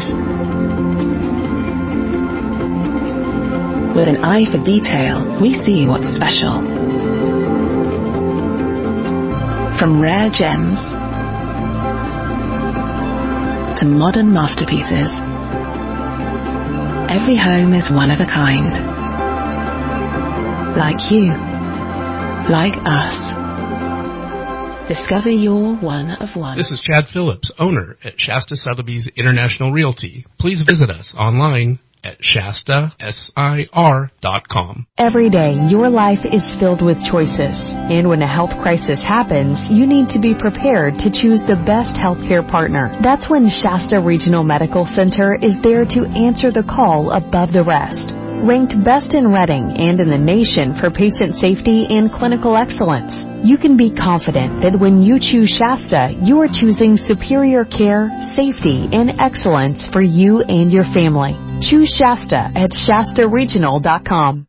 With an eye for detail, we see what's special. From rare gems to modern masterpieces, every home is one of a kind. Like you, like us. Discover your one of one. This is Chad Phillips, owner at Shasta Sotheby's International Realty. Please visit us online at Shasta Sir dot com. Every day, your life is filled with choices. And when a health crisis happens, you need to be prepared to choose the best healthcare partner. That's when Shasta Regional Medical Center is there to answer the call above the rest. Ranked best in Reading and in the nation for patient safety and clinical excellence, you can be confident that when you choose Shasta, you are choosing superior care, safety, and excellence for you and your family. Choose Shasta at Shasta Regional dot com.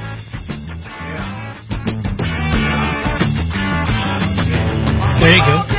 There you go.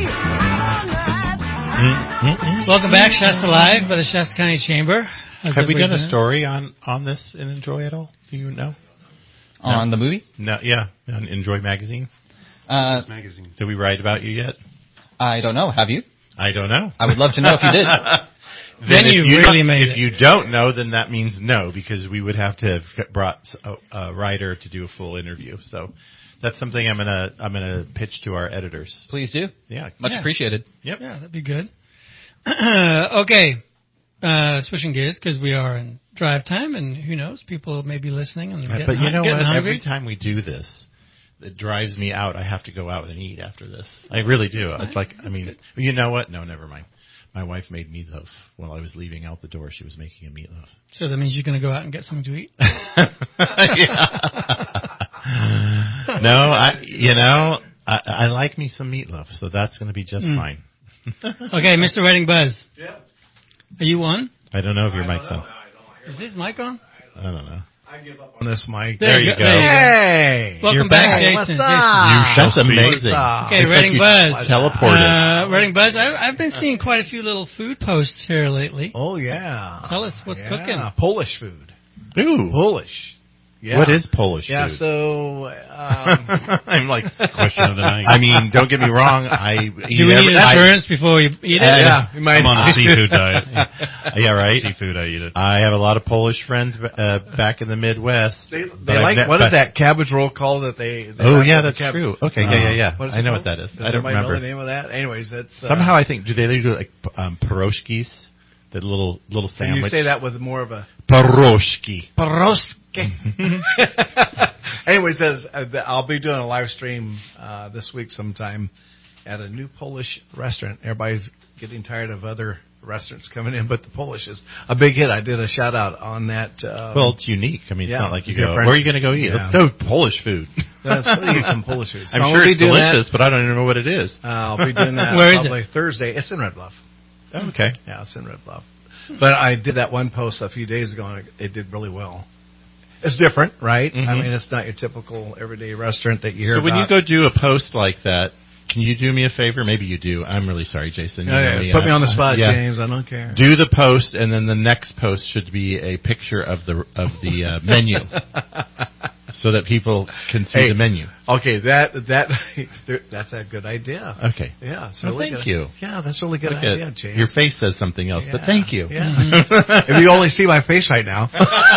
Welcome back, Shasta Live by the Shasta County Chamber. How's Have we done everybody a doing? story on, on this in Enjoy at all? Do you know? On No. the movie? No, yeah, on Enjoy magazine. Uh, magazine. Did we write about you yet? I don't know. Have you? I don't know. I would love to know if you did. Then if you you really don't- made If it. you don't know, then that means no, because we would have to have brought a, a writer to do a full interview. So that's something I'm gonna I'm gonna pitch to our editors. Please do. Yeah, Much Yeah. appreciated. Yep. Yeah, that'd be good. Okay, uh, switching gears, because we are in drive time, and who knows, people may be listening and Right, getting, but you know getting what? hungry. Every time we do this, it drives me out. I have to go out and eat after this. I really do. That's It's fine. like I mean, you know what? No, never mind. My wife made meatloaf while I was leaving out the door. She was making a meatloaf. So that means you're going to go out and get something to eat? Yeah. No, I you know I, I like me some meatloaf, so that's going to be just Mm. fine. Okay, Mister Redding Buzz. Yeah. Are you on? I don't know if your mic's on. Is his mic on? I don't know. I give up On this mic. There, you go. There you go. Hey! Welcome You're back, back. Jason. What's Jason. up? You shall That's speak. amazing. Okay, It's like Redding you Buzz. teleported. Uh, Redding Buzz, I, I've been seeing quite a few little food posts here lately. Oh, yeah. Tell us what's yeah. cooking. Polish food. Ooh. Polish. Yeah. What is Polish yeah, food? so um, I'm like question of the night. I mean, don't get me wrong. I Do we need I, assurance before we eat it? Uh, yeah, you might. I'm on a seafood diet. yeah, right. Seafood, I eat it. I have a lot of Polish friends uh, back in the Midwest. They, but they I've like ne- what but- is that cabbage roll called that they? they Oh like yeah, with the that's cab- true. Okay, yeah, yeah, yeah. What is I it know called? what that is. Does I don't anybody remember. know the name of that? Anyways, that's uh, Somehow I think do they do like um, pierogies, the little little Can sandwich. you say that with more of a pierogi? Paroski. Anyways, says uh, th- I'll be doing a live stream uh, this week sometime at a new Polish restaurant. Everybody's getting tired of other restaurants coming in, but the Polish is a big hit. I did a shout out on that. Um, Well, it's unique. I mean, it's yeah, not like you go, different. where are you going to go eat? Yeah. Let's go Polish food. Let's eat some Polish food. So I'm I'll sure be it's doing delicious, that. but I don't even know what it is. Uh, I'll be doing that Where is it? probably Thursday. It's in Red Bluff. Oh, okay. Yeah, it's in Red Bluff. But I did that one post a few days ago, and it, it did really well. It's different, right? Mhm. I mean, it's not your typical everyday restaurant that you hear So when you about. go do a post like that, can you do me a favor? Maybe you do. I'm really sorry, Jason. You Yeah, know yeah, put me on the I- spot, yeah. James. I don't care. Do the post, and then the next post should be a picture of the of the uh, menu, so that people can see Hey, the menu. Okay, that that that's a good idea. Okay. Yeah, it's Well, really thank good. you. Yeah, that's a really good Look idea, at- James. Your face says something else, but Yeah, thank you. Yeah. If you only see my face right now.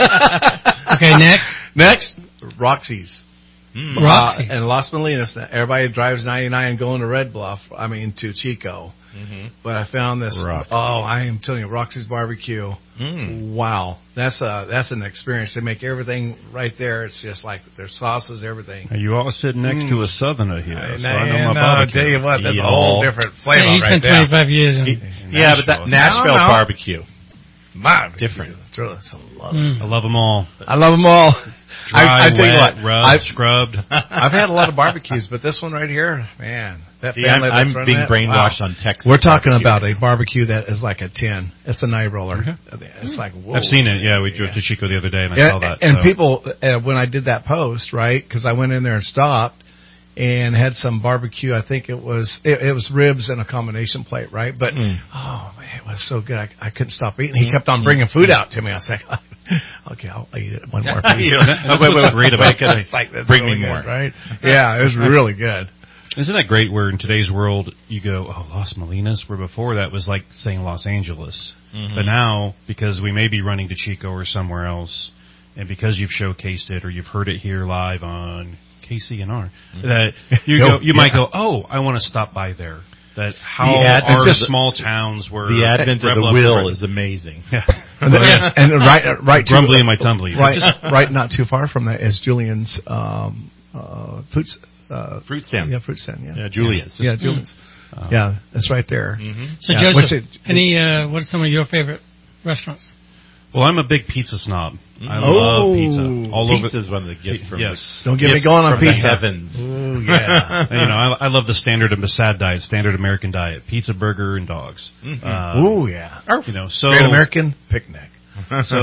Okay, next. Next, Roxy's. Mm. Roxy's. Uh, and Las Molinas. Everybody drives ninety-nine going to Red Bluff. I mean, to Chico. Mhm. But I found this. Roxy. Oh, I am telling you, Roxy's Barbecue. Mm. Wow, that's a that's an experience. They make everything right there. It's just like their sauces, everything. You all sitting next Mm. to a Southerner here, And, so I know my and, uh, barbecue. tell you what, that's Yeah. a whole different flavor Yeah, he right spent there. twenty-five years in. Yeah, but that Nashville No, no. barbecue. Barbecue. Different. It's really so love Mm. I love them all. I love them all. Dry, I, I tell wet, you what, rubbed, I've, scrubbed. I've had a lot of barbecues, but this one right here, man, that See, I'm, family that's I'm running being that, brainwashed wow. on Texas. We're talking barbecue. about a barbecue that is like a ten. It's a night roller. It's like whoa. I've seen it. Yeah, we drove to Chico the other day, and I Yeah, saw that. and so. people, uh, when I did that post, right, because I went in there and stopped and had some barbecue. I think it was it, it was ribs and a combination plate, right? But Mm. oh man, it was so good. I, I couldn't stop eating. He kept on bringing food out to me. I was like, okay, I'll eat it one more piece. You know, that's what's great about it. It's like, that's Bring really me good, more. right? Yeah, it was really good. Isn't that great where in today's world you go, oh, Las Molinas, where before that was like saying Los Angeles. Mhm. But now, because we may be running to Chico or somewhere else, and because you've showcased it or you've heard it here live on K C N R, that you Yo, go, you might yeah. go, oh, I want to stop by there. That how The ad- are just- small towns where The advent of Red the Bluff- will is amazing. Yeah. And, the- and right, right, to- Grumbly in my tumbly. right, right, not too far from that is Julian's um, uh, fruit uh, Fruit stand. Yeah, fruit stand. Yeah, Yeah, Julia's. Yeah, Julian's. Uh, Yeah, that's right there. Mm-hmm. So Yeah, Joseph, what's it- any uh, what are some of your favorite restaurants? Well, I'm a big pizza snob. I Oh. love pizza. All over. Pizza's one of the gifts from Yes. Don't get me gift going on from the pizza. heavens. Ooh, yeah. you know, I, I love the standard and Basad diet, standard American diet, pizza, burger, and dogs. Mhm. Um, Ooh, yeah. You know, so Great American picnic. so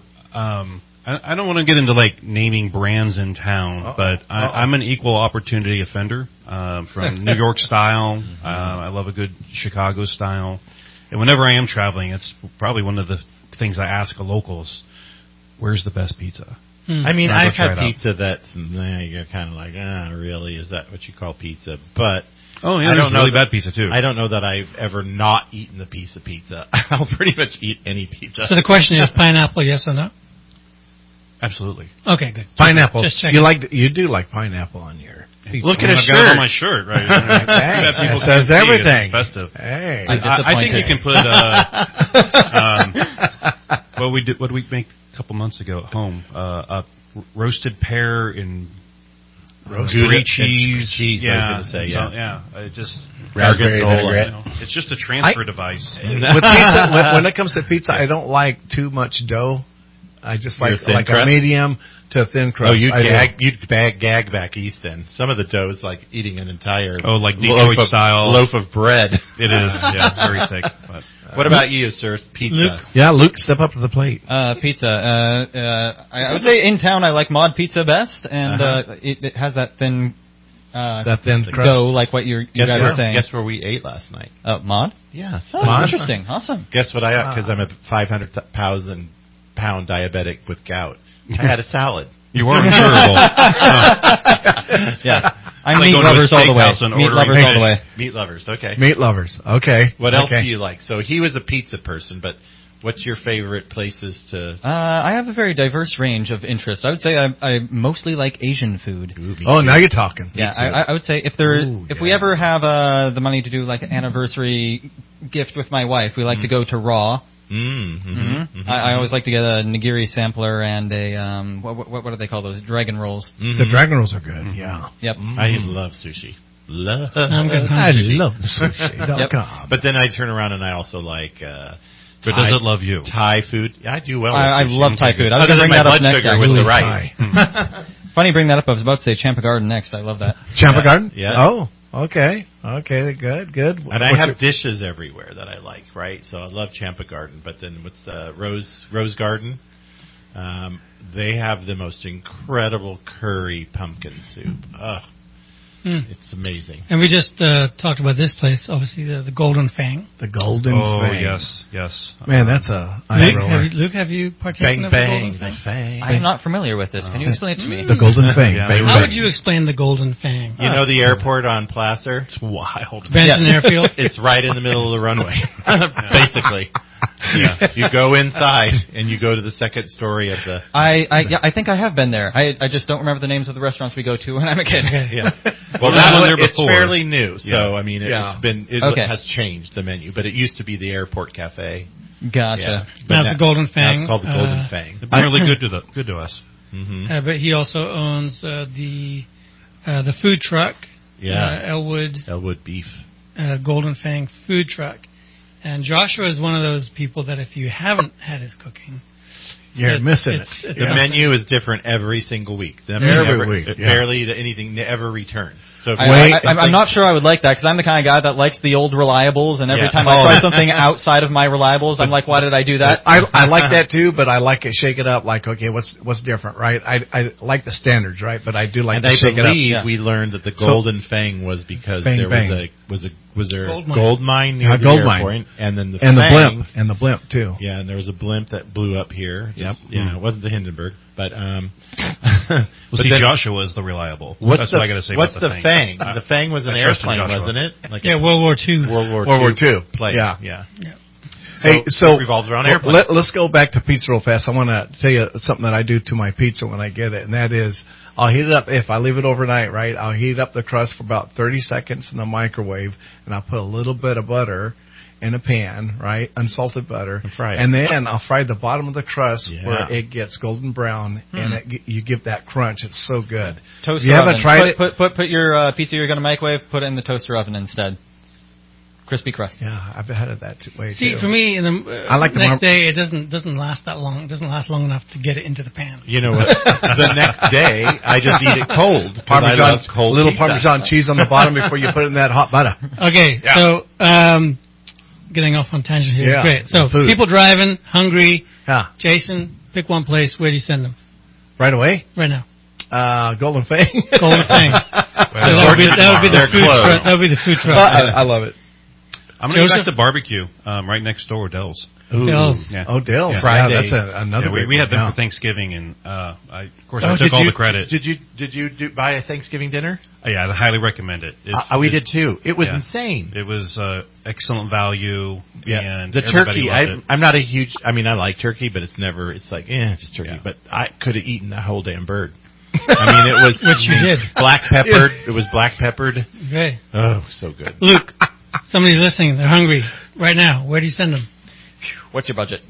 um, I, I don't want to get into like naming brands in town, Uh-oh. but I, Uh-oh. I'm an equal opportunity offender um, from New York style. Uh, I love a good Chicago style, and whenever I am traveling, it's probably one of the things I ask a locals: where's the best pizza? Hmm. I mean, I'll go I've try had it out. pizza that's, nah, you're kind of like, ah, really? Is that what you call pizza? But Oh yeah, I there's don't know really that- bad pizza too. I don't know that I've ever not eaten a piece of pizza. I'll pretty much eat any pizza. So the question is pineapple, yes or no? Absolutely. Okay, good. Pineapple. Just checking. You like you do like pineapple on your. Look at I've his got it shirt. on my shirt, right? Hey, That people it says can see. everything. It's festive. Hey, I'm I, I think you can put. Uh, um, what we did, what did we make a couple months ago at home? Uh, a roasted pear in Roasted brie and cheese. cheese, I was Yeah, gonna say, yeah. So, yeah. It just Raspberry Gorgonzola, vinaigrette. you know. It's just a transfer I- device. with pizza, when, when it comes to pizza, I don't like too much dough. I just You're like thin like crust? a medium to a thin crust. Oh, you'd I do. gag, you'd bag, gag back east then. Some of the dough is like eating an entire Oh, like loaf Detroit of, style. loaf of bread. It is. Yeah, it's very thick. But What about you, sir? Pizza. Luke? Yeah, Luke, step up to the plate. Uh, pizza. Uh, uh, I, I would say in town I like Mod Pizza best, and Uh-huh. uh, it, it has that thin, uh, That thin crust. dough, like what you're, you Guess guys where, were saying. guess where we ate last night? Uh, Mod? Yeah. Oh, Mod? interesting. Awesome. Guess what I ate? Because I'm a five hundred pound diabetic with gout. I had a salad. You are incurable. Yeah. I'm Like meat going to a lovers all the way. steakhouse and Meat ordering lovers all the way. Meat lovers, okay. Meat lovers. Okay. What else Okay. do you like? So he was a pizza person, but what's your favorite places to... Uh, I have a very diverse range of interests. I would say I, I mostly like Asian food. Ooh, Oh, now you're talking. Yeah, I, I would say if there, Ooh, if yeah. we ever have uh, the money to do like an anniversary gift with my wife, we like Mm. to go to Raw. Mm, mm-hmm, Mm-hmm. mm-hmm. I, I always like to get a nigiri sampler and a um, what, what, what do they call those? Dragon rolls. Mm-hmm. The dragon rolls are good. Yeah. Yep. I love sushi. Love. I'm getting I hungry. love sushi. Yep. com. But then I turn around and I also like. Uh, But Thai, does it love you? Thai food. Yeah, I do well. I, I with sushi. love Thai food. I was Other going to than bring my that up blood next. sugar actually. with the rice. Funny you bring that up. I was about to say Champa Garden next. I love that. Champa Yeah. Garden? Yeah. Oh, okay. Okay, good, good. And I What's have your- dishes everywhere that I like, right? So I love Champa Garden, but then what's the Rose Rose Garden? Um, they have the most incredible curry pumpkin soup. Ugh, Mm. it's amazing. And we just uh, talked about this place, obviously the, the Golden Fang. The Golden Oh, Fang. yes, yes. Man, that's a eye Luke, roller. have you, Luke, have you partaken Bang of the bang, Golden Fang? bang. I'm not familiar with this. Can you explain it to me? The Golden Fang. Yeah, Bang, How bang. would you explain the Golden Fang? You know the airport on Placer? It's wild. Benson Airfield? It's right in the middle of the runway, basically. Yeah, you go inside and you go to the second story of the. I, I, yeah, I think I have been there. I, I just don't remember the names of the restaurants we go to when I'm a kid. Yeah. Well, Well, that I've been one, there it's before. fairly new, so Yeah. I mean, it, Yeah. it's been it Okay. has changed the menu, but it used to be the Airport Cafe. Gotcha. Yeah. Now it's the Golden Now Fang. it's called the Golden Uh, Fang. They've been really good to the good to us. Mm-hmm. Uh, but he also owns uh, the uh, the food truck, Yeah. uh, Elwood Elwood beef. uh, Golden Fang food truck. And Joshua is one of those people that if you haven't had his cooking, You're it- missing it's, it. It's The a- menu is different every single week. The Every menu never- week, it yeah. Barely anything ever returns. So if I, you I, like I, I'm something- not sure I would like that because I'm the kind of guy that likes the old reliables, and every Yeah. time I Oh. try something outside of my reliables, I'm like, why did I do that? I I like that too, but I like it shake it up. Like, okay, what's what's different, right? I I like the standards, right? But I do like and to I shake it up. believe Yeah. we learned that the So- Golden Fang was because Bang, there bang. was a was a was there Gold a mine. gold mine near Yeah, the gold airport, mine. and then the And the Fang, blimp, and the blimp too. Yeah, and there was a blimp that blew up here. Just, Yep. You know, it wasn't the Hindenburg, but um. Well, but see, then- Joshua is the reliable. What's That's the, what I got to say What's about the the Fang. Fang? Uh, the Fang was an I trust in airplane, Joshua. wasn't it? Like yeah, a World War Two. World War World War Two Two. plane. Yeah. yeah. Hey, so it revolves around well, airplanes. let, let's go back to pizza real fast. I want to tell you something that I do to my pizza when I get it, and that is I'll heat it up. If I leave it overnight, right, I'll heat up the crust for about thirty seconds in the microwave, and I'll put a little bit of butter in a pan, right, unsalted butter, And fry it. and then I'll fry the bottom of the crust Yeah. where it gets golden brown, and it, you give that crunch. It's so good. Toaster If you haven't oven. tried put, it, Put, put, put your uh, pizza you're going to microwave, put it in the toaster oven instead. Crispy crust. yeah, I've had it that t- way See, too. for me, in the uh, I like the next mar- day, it doesn't doesn't last that long. It doesn't last long enough to get it into the pan. You know what? The next day, I just eat it cold. 'cause I Parmesan, love cold little pizza. Parmesan cheese on the bottom before you put it in that hot butter. Okay, Yeah. so um, getting off on tangent here. Yeah, Great. So food. people driving, hungry. Yeah, Jason, pick one place. Where do you send them right away. right now? Uh, Golden Fang. Golden Fang. So that would be that would be the They're food closed. truck. That would be the food truck. I, I love it. I'm going to go back Joseph? to barbecue um, right next door, Dell's. Ooh. Dell's. Yeah. Oh, Dell's. Yeah. Friday. Yeah, that's a, another. Yeah, we, great we had one, them yeah. for Thanksgiving, and uh, I, of course Oh, I did took all you, the credit. Did you did you do, buy a Thanksgiving dinner? Uh, yeah, I highly recommend it. It's, Uh, we it's- did too. It was yeah. insane. It was uh, excellent value. Yeah, and the everybody turkey. loved I, it. I'm not a huge. I mean, I like turkey, but it's never. It's like, eh, it's just turkey. Yeah. But I could have eaten the whole damn bird. I mean, it was Which you did. black peppered. It was black peppered. Okay. Oh, so good. Luke, somebody's listening. They're hungry right now. Where do you send them? What's your budget?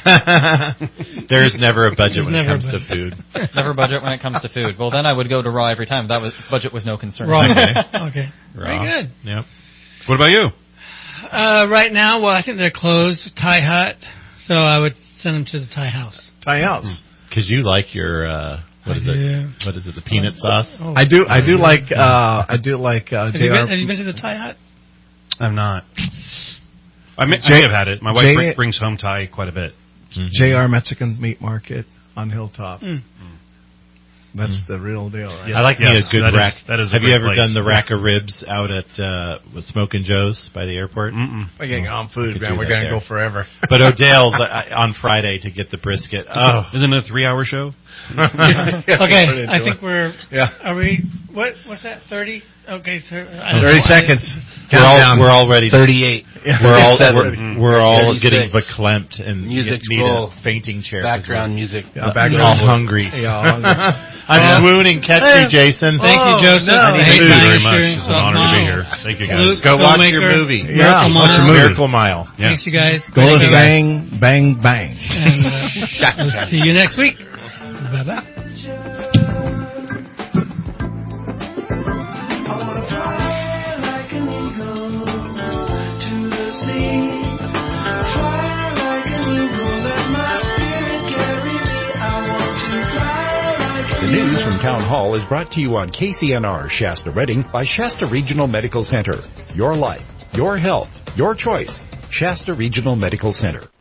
There's never a budget There's when it never a comes to budget. food. Never budget when it comes to food. Well, then I would go to Raw every time. That was budget was no concern. Raw. Okay. Okay. Very Raw. good. Yep. What about you? Uh, right now, well, I think they're closed. Thai Hut. So I would send them to the Thai House. Thai House. Because you like your uh, what I is do. it? What is it? The peanut sauce. Oh. I do. I do like. Uh, I do like. Uh, Have J you, R. been, have you been to the Thai Hut? I'm not. I may, I Jay- may have had it. My wife Jay- bring, brings home Thai quite a bit. Mhm. J R Mexican Meat Market on Hilltop. Mm. That's the real deal, right? I like me Yes, a good that is- rack. that is a Have you great ever place. done the rack of ribs out at uh, with Smokin' Joe's by the airport? Mm-mm. We're getting on We food, could man. do We're that going to there. go forever. But Odell's uh, on Friday to get the brisket. Oh, Isn't it a three-hour show? Okay, I think we're. Yeah. Are we? What? What's that? Thirty? Okay, thir- I don't thirty know. seconds. we're all Countdown. we're all ready. To, thirty-eight. we're all Seven. we're, we're all thirty-six. getting verklempt and Music need roll. a fainting chair. 'cause Background we're music. Yeah, all background. hungry. Yeah, all hungry. I'm Yeah. swooning. Catch me, Jason. Thank you, Joseph. no. I need Hey, food thank very you, much. Sharing It's an honor to be here. Thank you, guys. Luke, Go watch your filmmaker, movie. Miracle Yeah, Mile. watch your movie. Miracle Mile. Yeah. Thanks, you guys. Go Thank you, guys. bang, bang, bang. And uh, we'll see you next week. Bye bye. The news from Town Hall is brought to you on K C N R Shasta Redding by Shasta Regional Medical Center. Your life, your health, your choice. Shasta Regional Medical Center.